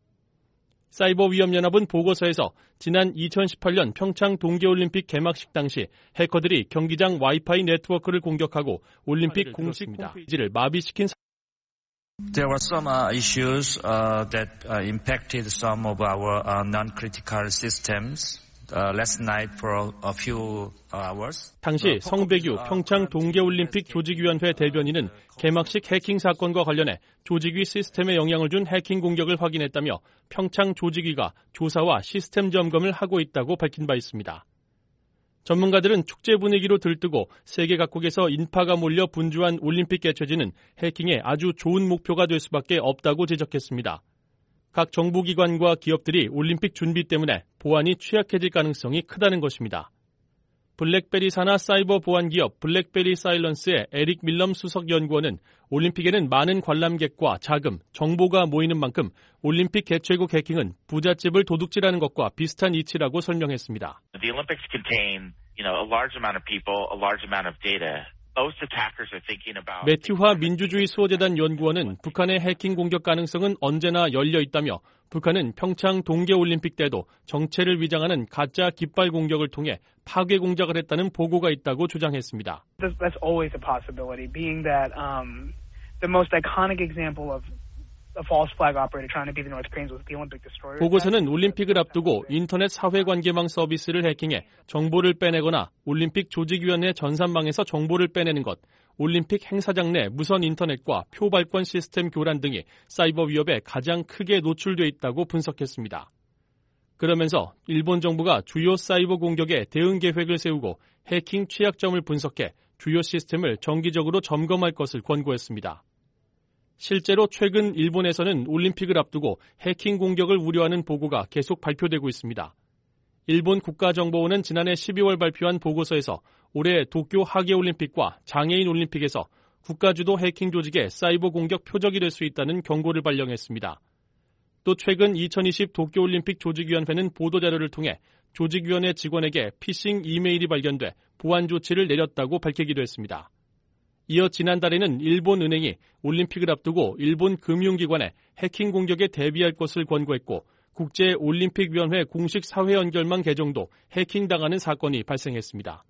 Speaker 12: 사이버 위협연합은 보고서에서 지난 2018년 평창 동계올림픽 개막식 당시 해커들이 경기장 와이파이 네트워크를 공격하고 올림픽 공식 홈페이지를 마비시킨
Speaker 13: There were some issues that impacted some of our non-critical systems. Last night for a few hours.
Speaker 12: 당시 성배규 평창 동계올림픽 조직위원회 대변인은 개막식 해킹 사건과 관련해 조직위 시스템에 영향을 준 해킹 공격을 확인했다며 평창 조직위가 조사와 시스템 점검을 하고 있다고 밝힌 바 있습니다. 전문가들은 축제 분위기로 들뜨고 세계 각국에서 인파가 몰려 분주한 올림픽 개최지는 해킹의 아주 좋은 목표가 될 수밖에 없다고 지적했습니다. 각 정부기관과 기업들이 올림픽 준비 때문에 보안이 취약해질 가능성이 크다는 것입니다. 블랙베리 산하 사이버 보안 기업 블랙베리 사일런스의 에릭 밀럼 수석 연구원은 올림픽에는 많은 관람객과 자금, 정보가 모이는 만큼 올림픽 개최국 해킹은 부잣집을 도둑질하는 것과 비슷한 이치라고 설명했습니다.
Speaker 14: The Olympics contain, a large amount of people, a large amount of data.
Speaker 12: 매튜화 민주주의 수호재단 연구원은 북한의 해킹 공격 가능성은 언제나 열려 있다며 북한은 평창 동계올림픽 때도 정체를 위장하는 가짜 깃발 공격을 통해 파괴 공작을 했다는 보고가 있다고 주장했습니다.
Speaker 15: That's always a possibility, being that the most iconic example of a false flag operator trying to be the North Koreans with the Olympic destroyer.
Speaker 12: 보고서는 올림픽을 앞두고 인터넷 사회관계망 서비스를 해킹해 정보를 빼내거나 올림픽 조직위원회 전산망에서 정보를 빼내는 것, 올림픽 행사장 내 무선 인터넷과 표 발권 시스템 교란 등이 사이버 위협에 가장 크게 노출돼 있다고 분석했습니다. 그러면서 일본 정부가 주요 사이버 공격에 대응 계획을 세우고 해킹 취약점을 분석해 주요 시스템을 정기적으로 점검할 것을 권고했습니다. 실제로 최근 일본에서는 올림픽을 앞두고 해킹 공격을 우려하는 보고가 계속 발표되고 있습니다. 일본 국가정보원은 지난해 12월 발표한 보고서에서 올해 도쿄 하계올림픽과 장애인 올림픽에서 국가주도 해킹 조직의 사이버 공격 표적이 될 수 있다는 경고를 발령했습니다. 또 최근 2020 도쿄올림픽 조직위원회는 보도자료를 통해 조직위원회 직원에게 피싱 이메일이 발견돼 보안 조치를 내렸다고 밝히기도 했습니다. 이어 지난달에는 일본 은행이 올림픽을 앞두고 일본 금융기관에 해킹 공격에 대비할 것을 권고했고 국제올림픽위원회 공식 사회 연결망 계정도 해킹당하는 사건이 발생했습니다.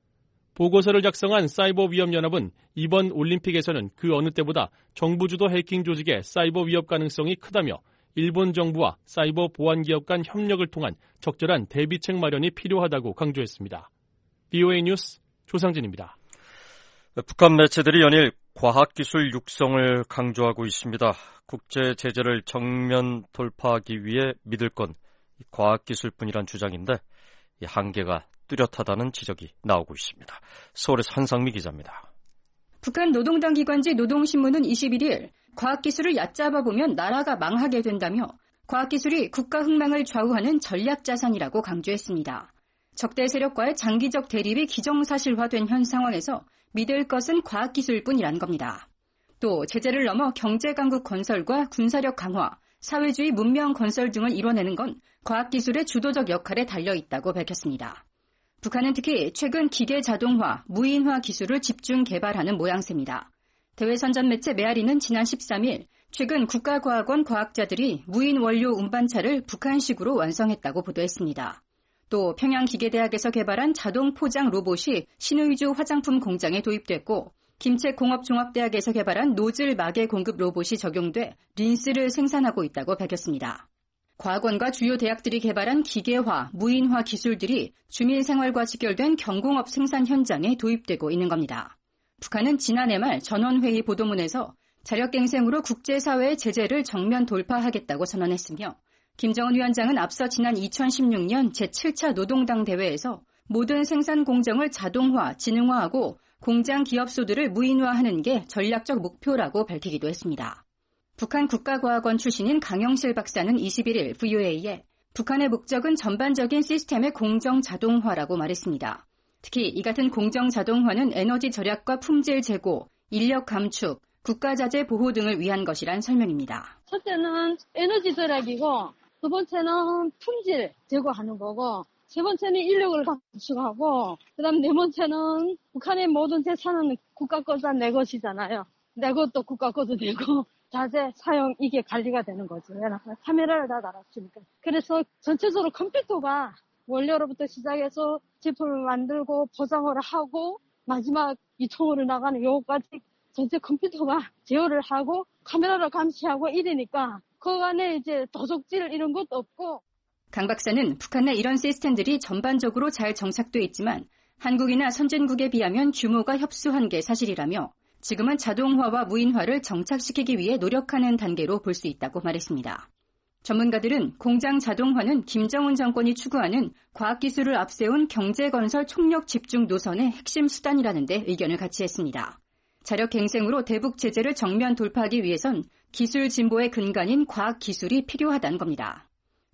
Speaker 12: 보고서를 작성한 사이버위협연합은 이번 올림픽에서는 그 어느 때보다 정부 주도 해킹 조직의 사이버 위협 가능성이 크다며 일본 정부와 사이버 보안 기업 간 협력을 통한 적절한 대비책 마련이 필요하다고 강조했습니다. BOA 뉴스 조상진입니다.
Speaker 5: 북한 매체들이 연일 과학기술 육성을 강조하고 있습니다. 국제 제재를 정면 돌파하기 위해 믿을 건 과학기술뿐이란 주장인데 한계가 뚜렷하다는 지적이 나오고 있습니다. 서울에서 한상미 기자입니다.
Speaker 16: 북한 노동당 기관지 노동신문은 21일 과학기술을 얕잡아 보면 나라가 망하게 된다며 과학기술이 국가 흥망을 좌우하는 전략자산이라고 강조했습니다. 적대 세력과의 장기적 대립이 기정사실화된 현 상황에서 믿을 것은 과학기술뿐이란 겁니다. 또 제재를 넘어 경제강국 건설과 군사력 강화, 사회주의 문명 건설 등을 이뤄내는 건 과학기술의 주도적 역할에 달려있다고 밝혔습니다. 북한은 특히 최근 기계 자동화, 무인화 기술을 집중 개발하는 모양새입니다. 대외 선전 매체 메아리는 지난 13일 최근 국가과학원 과학자들이 무인 원료 운반차를 북한식으로 완성했다고 보도했습니다. 또 평양기계대학에서 개발한 자동 포장 로봇이 신의주 화장품 공장에 도입됐고 김책공업종합대학에서 개발한 노즐 마개 공급 로봇이 적용돼 린스를 생산하고 있다고 밝혔습니다. 과학원과 주요 대학들이 개발한 기계화, 무인화 기술들이 주민 생활과 직결된 경공업 생산 현장에 도입되고 있는 겁니다. 북한은 지난해 말 전원회의 보도문에서 자력갱생으로 국제사회의 제재를 정면 돌파하겠다고 선언했으며 김정은 위원장은 앞서 지난 2016년 제7차 노동당 대회에서 모든 생산 공정을 자동화, 지능화하고 공장 기업소들을 무인화하는 게 전략적 목표라고 밝히기도 했습니다. 북한 국가과학원 출신인 강영실 박사는 21일 VOA에 북한의 목적은 전반적인 시스템의 공정 자동화라고 말했습니다. 특히 이 같은 공정 자동화는 에너지 절약과 품질 제고, 인력 감축, 국가자재 보호 등을 위한 것이란 설명입니다.
Speaker 17: 첫째는 에너지 절약이고 두 번째는 품질 제고하는 거고 세 번째는 인력을 감축하고 그다음 네 번째는 북한의 모든 재산은 국가 거다 내 것이잖아요. 내 것도 국가 것도 되고 자재 사용 이게 관리가 되는 거죠. 카메라를 다 달았으니까. 그래서 전체적으로 컴퓨터가 원료로부터 시작해서 제품을 만들고 포장을 하고 마지막 유통으로 나가는 요거까지 전체 컴퓨터가 제어를 하고 카메라를 감시하고 이러니까 그 안에 이제 도적질 이런 것도 없고.
Speaker 16: 강 박사는 북한 내 이런 시스템들이 전반적으로 잘 정착돼 있지만 한국이나 선진국에 비하면 규모가 협소한 게 사실이라며 지금은 자동화와 무인화를 정착시키기 위해 노력하는 단계로 볼 수 있다고 말했습니다. 전문가들은 공장 자동화는 김정은 정권이 추구하는 과학기술을 앞세운 경제건설 총력 집중 노선의 핵심 수단이라는 데 의견을 같이 했습니다. 자력갱생으로 대북 제재를 정면 돌파하기 위해선 기술 진보의 근간인 과학기술이 필요하다는 겁니다.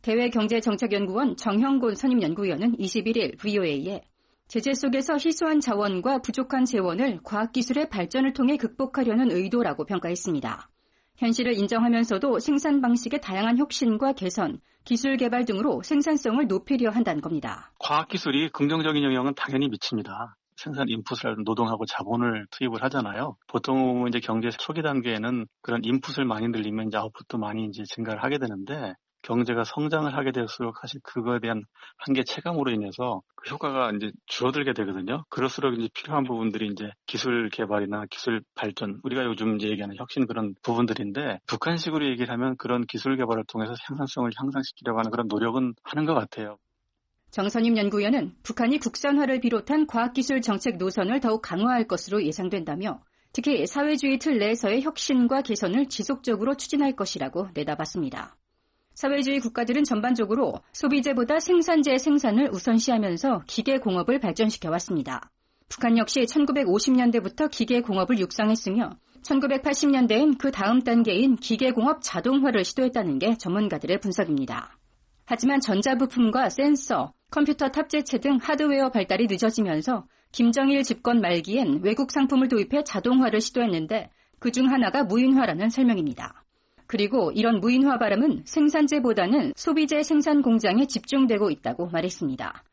Speaker 16: 대외경제정책연구원 정형곤 선임연구위원은 21일 VOA에 제재 속에서 희소한 자원과 부족한 재원을 과학기술의 발전을 통해 극복하려는 의도라고 평가했습니다. 현실을 인정하면서도 생산 방식의 다양한 혁신과 개선, 기술 개발 등으로 생산성을 높이려 한다는 겁니다.
Speaker 18: 과학기술이 긍정적인 영향은 당연히 미칩니다. 생산 인풋을 노동하고 자본을 투입을 하잖아요. 보통 이제 경제 초기 단계에는 그런 인풋을 많이 늘리면 이제 아웃풋도 많이 이제 증가를 하게 되는데 경제가 성장을 하게 될수록 사실 그거에 대한 한계 체감으로 인해서 그 효과가 이제 줄어들게 되거든요. 그럴수록 이제 필요한 부분들이 이제 기술 개발이나 기술 발전, 우리가 요즘 이제 얘기하는 혁신 그런 부분들인데 북한식으로 얘기를 하면 그런 기술 개발을 통해서 생산성을 향상시키려고 하는 그런 노력은 하는 것 같아요.
Speaker 16: 정선임 연구위원은 북한이 국산화를 비롯한 과학기술 정책 노선을 더욱 강화할 것으로 예상된다며 특히 사회주의 틀 내에서의 혁신과 개선을 지속적으로 추진할 것이라고 내다봤습니다. 사회주의 국가들은 전반적으로 소비재보다 생산재의 생산을 우선시하면서 기계공업을 발전시켜왔습니다. 북한 역시 1950년대부터 기계공업을 육성했으며 1980년대엔 그 다음 단계인 기계공업 자동화를 시도했다는 게 전문가들의 분석입니다. 하지만 전자부품과 센서, 컴퓨터 탑재체 등 하드웨어 발달이 늦어지면서 김정일 집권 말기엔 외국 상품을 도입해 자동화를 시도했는데 그중 하나가 무인화라는 설명입니다. 그리고 이런 무인화 바람은 생산재보다는 소비재 생산 공장에 집중되고 있다고 말했습니다.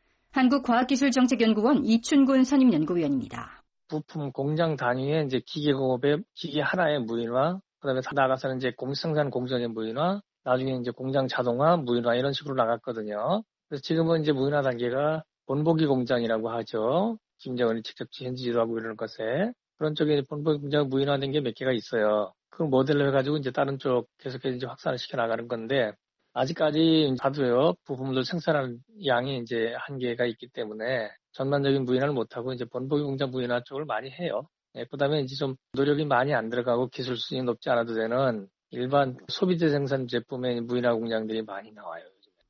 Speaker 16: 한국과학기술정책연구원 이춘곤 선임연구위원입니다.
Speaker 19: 부품 공장 단위의 이제 기계공업의 기계 하나의 무인화, 그다음에 나가서는 이제 생산 공정의 무인화, 나중에 이제 공장 자동화, 무인화 이런 식으로 나갔거든요. 그래서 지금은 이제 무인화 단계가 본보기 공장이라고 하죠. 김정은이 직접 현지 지도하고 이러는 것에 그런 쪽에 본보기 공장 무인화된 게 몇 개가 있어요. 그 모델로 해가지고 이제 다른 쪽 계속해서 이제 확산을 시켜 나가는 건데 아직까지 하드웨어 부품들 생산하는 양이 이제 한계가 있기 때문에 전반적인 무인화를 못하고 이제 본보기 공장 무인화 쪽을 많이 해요. 그다음에 이제 좀 노력이 많이 안 들어가고 기술 수준이 높지 않아도 되는 일반 소비재 생산 제품의 무인화 공장들이 많이 나와요.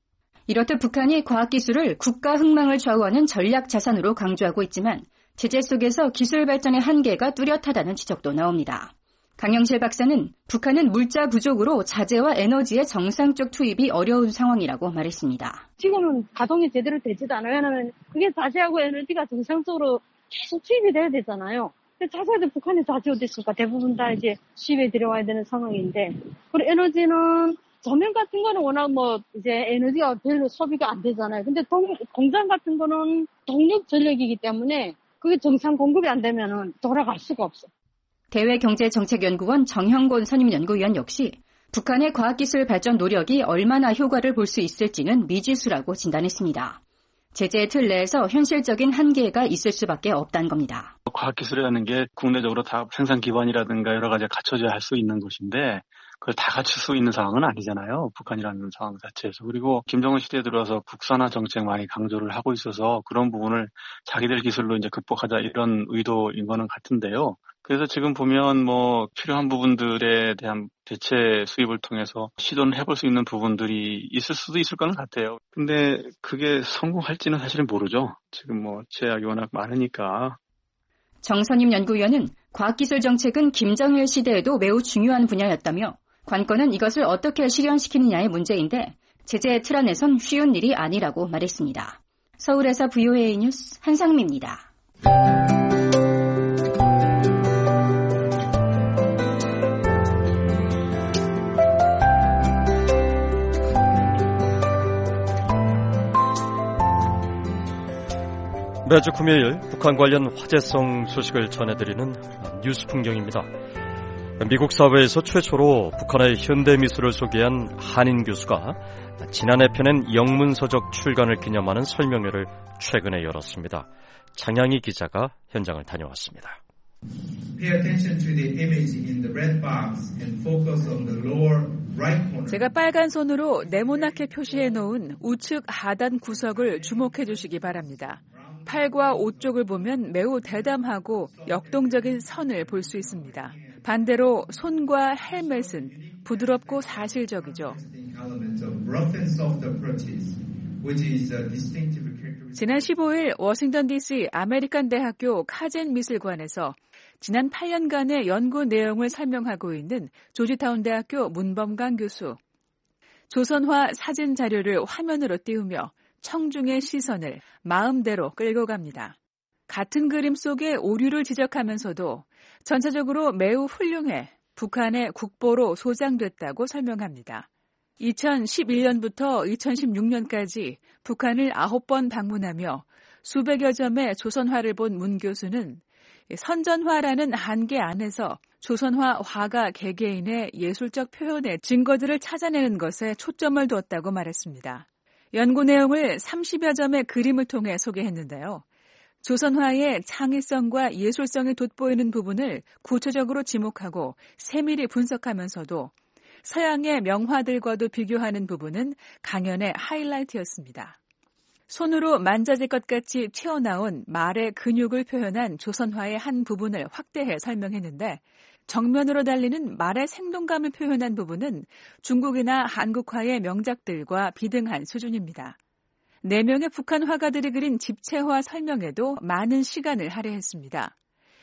Speaker 16: 이렇듯 북한이 과학기술을 국가 흥망을 좌우하는 전략 자산으로 강조하고 있지만 제재 속에서 기술 발전의 한계가 뚜렷하다는 지적도 나옵니다. 강영실 박사는 북한은 물자 부족으로 자재와 에너지의 정상적 투입이 어려운 상황이라고 말했습니다.
Speaker 17: 지금은 가동이 제대로 되지도 않아요. 왜냐하면 그게 자재하고 에너지가 정상적으로 계속 투입이 돼야 되잖아요. 근데 자재도 북한에 자재 어디 있을까? 대부분 다 이제 수입에 들어와야 되는 상황인데, 그리고 에너지는 조명 같은 거는 워낙 이제 에너지가 별로 소비가 안 되잖아요. 근데 공장 같은 거는 동력 전력이기 때문에 그게 정상 공급이 안 되면은 돌아갈 수가 없어.
Speaker 16: 대외경제정책연구원 정형곤 선임연구위원 역시 북한의 과학기술 발전 노력이 얼마나 효과를 볼 수 있을지는 미지수라고 진단했습니다. 제재 틀 내에서 현실적인 한계가 있을 수밖에 없다는 겁니다.
Speaker 18: 과학기술이라는 게 국내적으로 다 생산 기반이라든가 여러 가지가 갖춰져야 할 수 있는 것인데 그걸 다 갖출 수 있는 상황은 아니잖아요. 북한이라는 상황 자체에서. 그리고 김정은 시대에 들어와서 국산화 정책 많이 강조를 하고 있어서 그런 부분을 자기들 기술로 이제 극복하자 이런 의도인 거는 같은데요. 그래서 지금 보면 필요한 부분들에 대한 대체 수입을 통해서 시도는 해볼 수 있는 부분들이 있을 수도 있을 거는 같아요. 근데 그게 성공할지는 사실은 모르죠. 지금 제약이 워낙 많으니까.
Speaker 16: 정선임 연구위원은 과학기술 정책은 김정일 시대에도 매우 중요한 분야였다며 관건은 이것을 어떻게 실현시키느냐의 문제인데 제재 틀 안에선 쉬운 일이 아니라고 말했습니다. 서울에서 VOA 뉴스 한상미입니다.
Speaker 5: 매주 금요일 북한 관련 화제성 소식을 전해드리는 뉴스 풍경입니다. 미국 사회에서 최초로 북한의 현대미술을 소개한 한인 교수가 지난해 펴낸 영문서적 출간을 기념하는 설명회를 최근에 열었습니다. 장양희 기자가 현장을 다녀왔습니다.
Speaker 3: 제가 빨간 손으로 네모나게 표시해 놓은 우측 하단 구석을 주목해 주시기 바랍니다. 팔과 옷 쪽을 보면 매우 대담하고 역동적인 선을 볼 수 있습니다. 반대로 손과 헬멧은 부드럽고 사실적이죠. 지난 15일 워싱턴 DC 아메리칸 대학교 카젠 미술관에서 지난 8년간의 연구 내용을 설명하고 있는 조지타운 대학교 문범강 교수. 조선화 사진 자료를 화면으로 띄우며 청중의 시선을 마음대로 끌고 갑니다. 같은 그림 속에 오류를 지적하면서도 전체적으로 매우 훌륭해 북한의 국보로 소장됐다고 설명합니다. 2011년부터 2016년까지 북한을 9번 방문하며 수백여 점의 조선화를 본 문 교수는 선전화라는 한계 안에서 조선화 화가 개개인의 예술적 표현의 증거들을 찾아내는 것에 초점을 두었다고 말했습니다. 연구 내용을 30여 점의 그림을 통해 소개했는데요. 조선화의 창의성과 예술성이 돋보이는 부분을 구체적으로 지목하고 세밀히 분석하면서도 서양의 명화들과도 비교하는 부분은 강연의 하이라이트였습니다. 손으로 만져질 것 같이 튀어나온 말의 근육을 표현한 조선화의 한 부분을 확대해 설명했는데 정면으로 달리는 말의 생동감을 표현한 부분은 중국이나 한국화의 명작들과 비등한 수준입니다. 4명의 북한 화가들이 그린 집체화 설명에도 많은 시간을 할애했습니다.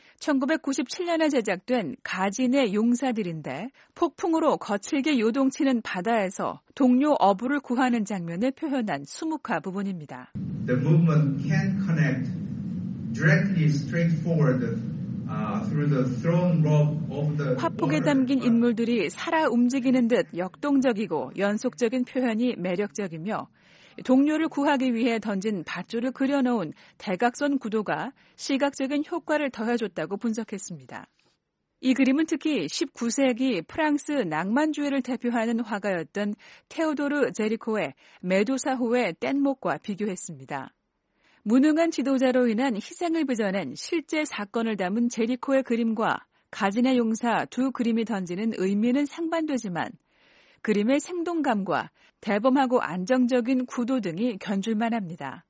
Speaker 3: 1997년에 제작된 가진의 용사들인데 폭풍으로 거칠게 요동치는 바다에서 동료 어부를 구하는 장면을 표현한 수묵화 부분입니다.
Speaker 20: The movement can connect directly straightforward through the thrown rope of the
Speaker 3: 화폭에 담긴 인물들이 살아 움직이는 듯 역동적이고 연속적인 표현이 매력적이며 동료를 구하기 위해 던진 밧줄을 그려놓은 대각선 구도가 시각적인 효과를 더해줬다고 분석했습니다. 이 그림은 특히 19세기 프랑스 낭만주의를 대표하는 화가였던 테오도르 제리코의 메두사호의 뗏목과 비교했습니다. 무능한 지도자로 인한 희생을 빚어낸 실제 사건을 담은 제리코의 그림과 가진의 용사 두 그림이 던지는 의미는 상반되지만 그림의 생동감과 대범하고 안정적인 구도 등이 견줄만 합니다.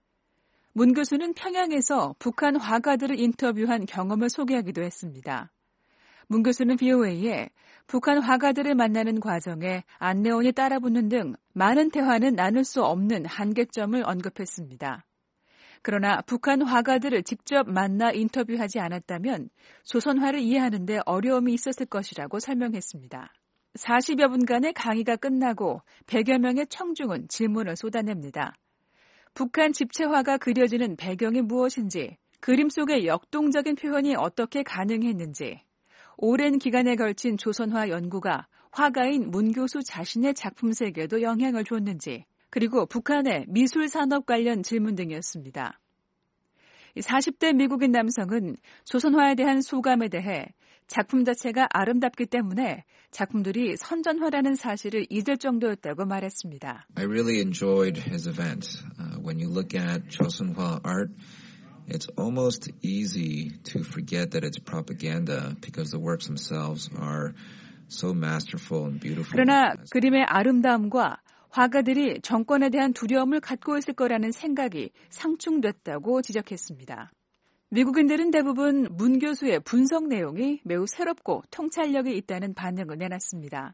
Speaker 3: 문 교수는 평양에서 북한 화가들을 인터뷰한 경험을 소개하기도 했습니다. 문 교수는 VOA에 북한 화가들을 만나는 과정에 안내원이 따라붙는 등 많은 대화는 나눌 수 없는 한계점을 언급했습니다. 그러나 북한 화가들을 직접 만나 인터뷰하지 않았다면 조선화를 이해하는 데 어려움이 있었을 것이라고 설명했습니다. 40여 분간의 강의가 끝나고 100여 명의 청중은 질문을 쏟아냅니다. 북한 집체화가 그려지는 배경이 무엇인지, 그림 속의 역동적인 표현이 어떻게 가능했는지, 오랜 기간에 걸친 조선화 연구가 화가인 문 교수 자신의 작품 세계에도 영향을 줬는지, 그리고 북한의 미술 산업 관련 질문 등이었습니다. 40대 미국인 남성은 조선화에 대한 소감에 대해 작품 자체가 아름답기 때문에 작품들이 선전화라는 사실을 잊을 정도였다고 말했습니다.
Speaker 21: I really enjoyed his event. When you look at 조선화 art, it's almost easy to forget that it's propaganda because the works themselves are so masterful and beautiful.
Speaker 3: 그러나 그림의 아름다움과 화가들이 정권에 대한 두려움을 갖고 있을 거라는 생각이 상충됐다고 지적했습니다. 미국인들은 대부분 문 교수의 분석 내용이 매우 새롭고 통찰력이 있다는 반응을 내놨습니다.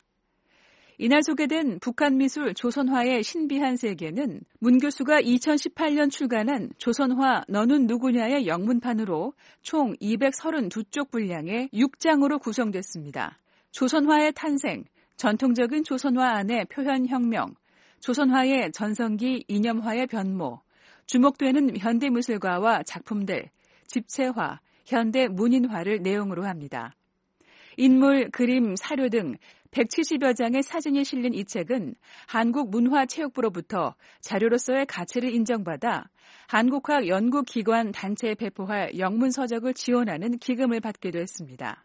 Speaker 3: 이날 소개된 북한 미술 조선화의 신비한 세계는 문 교수가 2018년 출간한 조선화 너는 누구냐의 영문판으로 총 232쪽 분량의 6장으로 구성됐습니다. 조선화의 탄생, 전통적인 조선화 안의 표현혁명, 조선화의 전성기 이념화의 변모, 주목되는 현대미술가와 작품들, 집체화, 현대 문인화를 내용으로 합니다. 인물, 그림, 사료 등 170여 장의 사진이 실린 이 책은 한국문화체육부로부터 자료로서의 가치를 인정받아 한국학연구기관 단체에 배포할 영문서적을 지원하는 기금을 받기도 했습니다.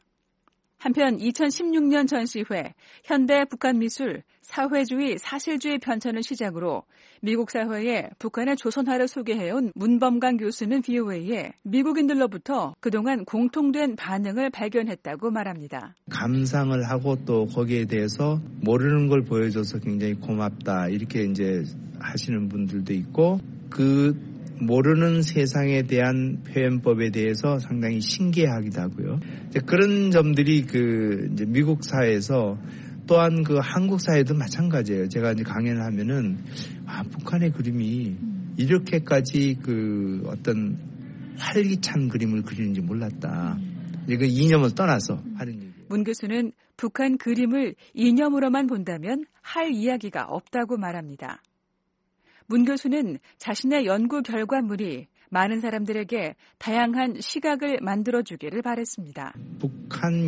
Speaker 3: 한편 2016년 전시회 현대 북한 미술 사회주의 사실주의 편찬을 시작으로 미국 사회에 북한의 조선화를 소개해온 문범강 교수는 VOA에 미국인들로부터 그동안 공통된 반응을 발견했다고 말합니다.
Speaker 22: 감상을 하고 또 거기에 대해서 모르는 걸 보여줘서 굉장히 고맙다 이렇게 이제 하시는 분들도 있고 그 모르는 세상에 대한 표현법에 대해서 상당히 신기해하기도 하고요. 그런 점들이 이제 미국 사회에서 또한 그 한국 사회도 마찬가지예요. 제가 이제 강연을 하면은 북한의 그림이 이렇게까지 그 어떤 활기찬 그림을 그리는지 몰랐다. 이거 이념을 떠나서 하는 얘기예요.
Speaker 3: 문 교수는 북한 그림을 이념으로만 본다면 할 이야기가 없다고 말합니다. 문 교수는 자신의 연구 결과물이 많은 사람들에게 다양한 시각을 만들어주기를 바랬습니다.
Speaker 22: 북한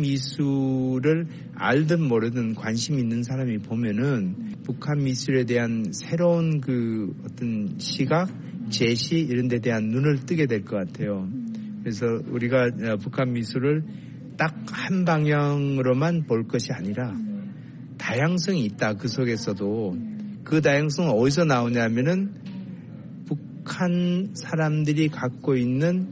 Speaker 22: 미술을 알든 모르든 관심 있는 사람이 보면은 북한 미술에 대한 새로운 그 어떤 시각, 제시 이런 데 대한 눈을 뜨게 될 것 같아요. 그래서 우리가 북한 미술을 딱 한 방향으로만 볼 것이 아니라 다양성이 있다. 그 속에서도 그 다양성은 어디서 나오냐면은 북한 사람들이 갖고 있는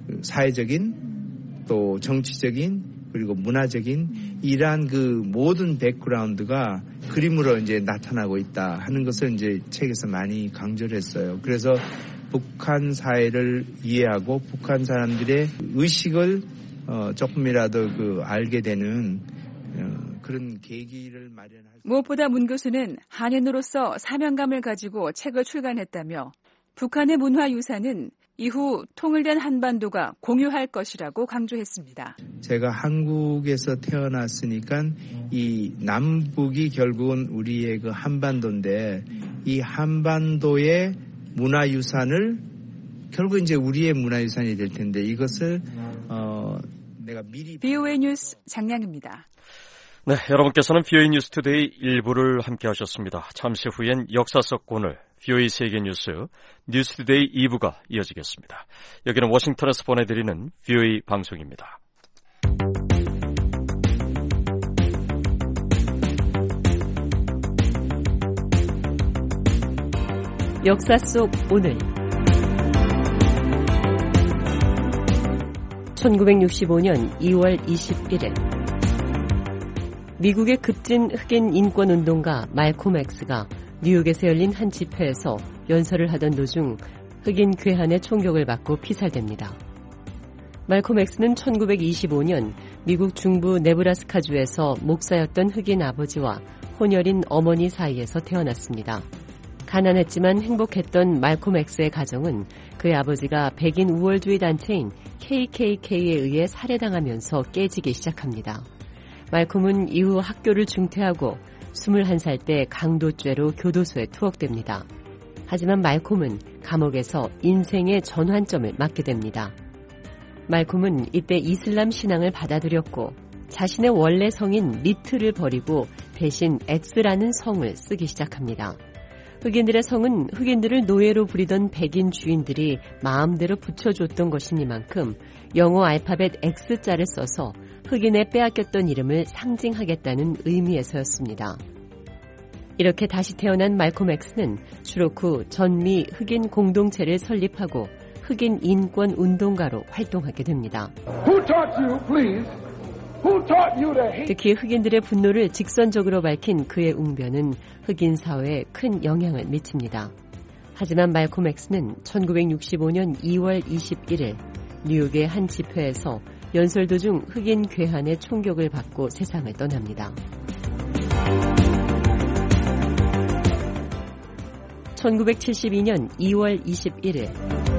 Speaker 22: 사회적인 또 정치적인 그리고 문화적인 이러한 그 모든 백그라운드가 그림으로 이제 나타나고 있다 하는 것을 이제 책에서 많이 강조를 했어요. 그래서 북한 사회를 이해하고 북한 사람들의 의식을 조금이라도 그 알게 되는 그런 계기를 마련할 수.
Speaker 3: 무엇보다 문 교수는 한인으로서 사명감을 가지고 책을 출간했다며 북한의 문화유산은 이후 통일된 한반도가 공유할 것이라고 강조했습니다.
Speaker 22: 제가 한국에서 태어났으니까 이 남북이 결국은 우리의 그 한반도인데 이 한반도의 문화유산을 결국 이제 우리의 문화유산이 될 텐데 이것을 내가 미리.
Speaker 3: VOA 뉴스 장량입니다.
Speaker 5: 네, 여러분께서는 VOA 뉴스 투데이 1부를 함께 하셨습니다. 잠시 후엔 역사 속 오늘 VOA 세계 뉴스 뉴스 투데이 2부가 이어지겠습니다. 여기는 워싱턴에서 보내드리는 VOA 방송입니다.
Speaker 8: 역사 속 오늘 1965년 2월 21일 미국의 급진 흑인 인권운동가 말콤 X가 뉴욕에서 열린 한 집회에서 연설을 하던 도중 흑인 괴한의 총격을 받고 피살됩니다. 말콤 X는 1925년 미국 중부 네브라스카주에서 목사였던 흑인 아버지와 혼혈인 어머니 사이에서 태어났습니다. 가난했지만 행복했던 말콤 X의 가정은 그의 아버지가 백인 우월주의 단체인 KKK에 의해 살해당하면서 깨지기 시작합니다. 말콤은 이후 학교를 중퇴하고 21살 때 강도죄로 교도소에 투옥됩니다. 하지만 말콤은 감옥에서 인생의 전환점을 맞게 됩니다. 말콤은 이때 이슬람 신앙을 받아들였고 자신의 원래 성인 미트를 버리고 대신 X라는 성을 쓰기 시작합니다. 흑인들의 성은 흑인들을 노예로 부리던 백인 주인들이 마음대로 붙여줬던 것이니만큼 영어 알파벳 X자를 써서 흑인의 빼앗겼던 이름을 상징하겠다는 의미에서였습니다. 이렇게 다시 태어난 말콤 X는 추록 후 전미 흑인 공동체를 설립하고 흑인 인권 운동가로 활동하게 됩니다. 특히 흑인들의 분노를 직선적으로 밝힌 그의 웅변은 흑인 사회에 큰 영향을 미칩니다. 하지만 말콤 X는 1965년 2월 21일 뉴욕의 한 집회에서 연설 도중 흑인 괴한의 총격을 받고 세상을 떠납니다. 1972년 2월 21일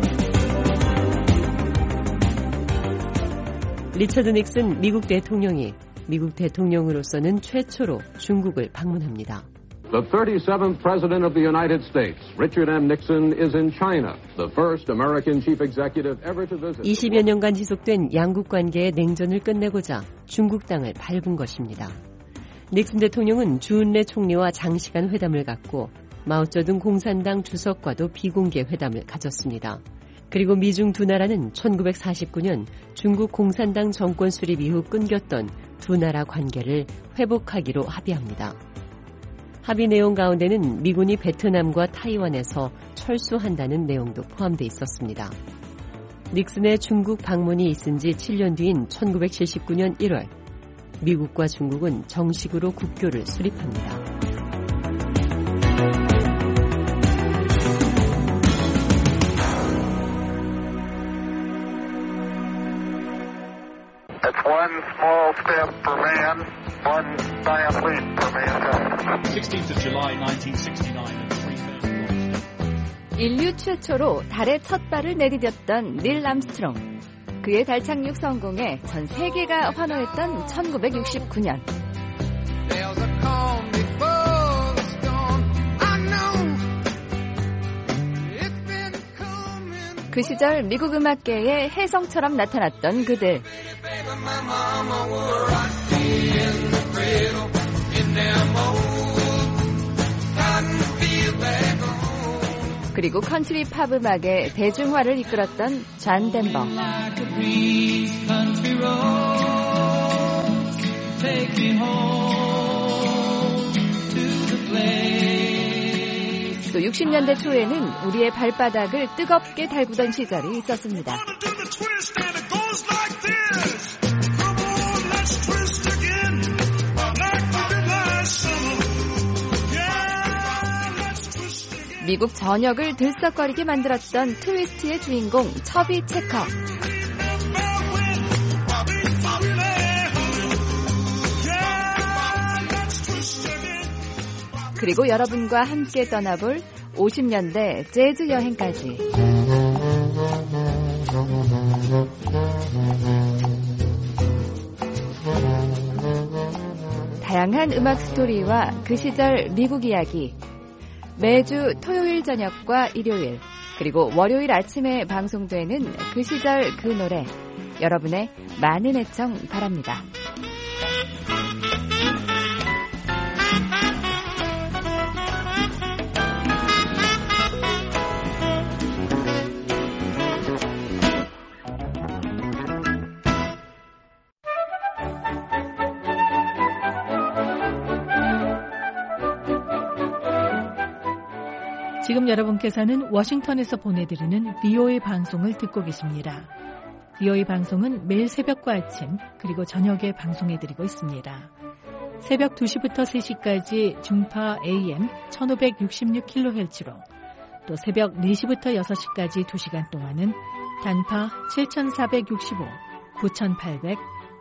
Speaker 8: 리처드 닉슨 미국 대통령이 미국 대통령으로서는 최초로 중국을 방문합니다.
Speaker 2: The 37th President of the United States, Richard M. Nixon, is in China, the first American chief executive ever to visit.
Speaker 8: 20여 년간 지속된 양국 관계의 냉전을 끝내고자 중국 땅을 밟은 것입니다. 닉슨 대통령은 주은래 총리와 장시간 회담을 갖고 마오쩌둥 공산당 주석과도 비공개 회담을 가졌습니다. 그리고 미중 두 나라는 1949년 중국 공산당 정권 수립 이후 끊겼던 두 나라 관계를 회복하기로 합의합니다. 합의 내용 가운데는 미군이 베트남과 타이완에서 철수한다는 내용도 포함되어 있었습니다. 닉슨의 중국 방문이 있은 지 7년 뒤인 1979년 1월, 미국과 중국은 정식으로 국교를 수립합니다.
Speaker 4: That's one small step for man, one giant leap for mankind.
Speaker 23: 16th of July 1969.
Speaker 3: 인류 최초로 달에 첫 발을 내디뎠던 닐 암스트롱. 그의 달 착륙 성공에 전 세계가 환호했던 1969년. 그 시절 미국 음악계에 혜성처럼 나타났던 그들. 그리고 컨트리 팝 음악의 대중화를 이끌었던 존 덴버. 또 60년대 초에는 우리의 발바닥을 뜨겁게 달구던 시절이 있었습니다. 미국 전역을 들썩거리게 만들었던 트위스트의 주인공 처비 체커. 그리고 여러분과 함께 떠나볼 50년대 재즈 여행까지. 다양한 음악 스토리와 그 시절 미국 이야기. 매주 토요일 저녁과 일요일, 그리고 월요일 아침에 방송되는 그 시절 그 노래. 여러분의 많은 애청 바랍니다.
Speaker 24: 지금 여러분께서는 워싱턴에서 보내드리는 VOA 방송을 듣고 계십니다. VOA 방송은 매일 새벽과 아침 그리고 저녁에 방송해드리고 있습니다. 새벽 2시부터 3시까지 중파 AM 1566kHz로 또 새벽 4시부터 6시까지 2시간 동안은 단파 7465, 9800,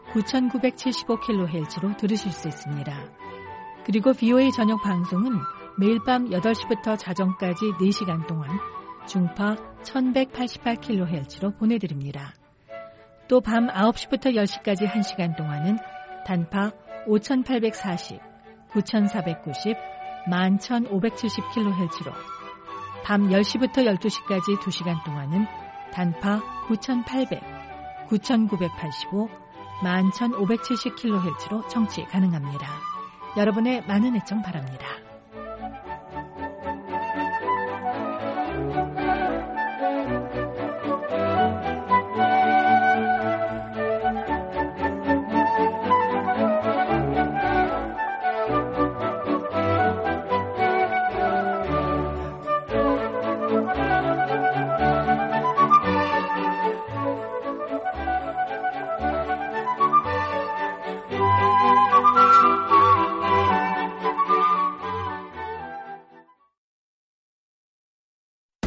Speaker 24: 9975kHz로 들으실 수 있습니다. 그리고 VOA 저녁 방송은 매일 밤 8시부터 자정까지 4시간 동안 중파 1188kHz로 보내드립니다. 또 밤 9시부터 10시까지 1시간 동안은 단파 5840, 9490, 11570kHz로 밤 10시부터 12시까지 2시간 동안은 단파 9800, 9985, 11570kHz로 청취 가능합니다. 여러분의 많은 애청 바랍니다.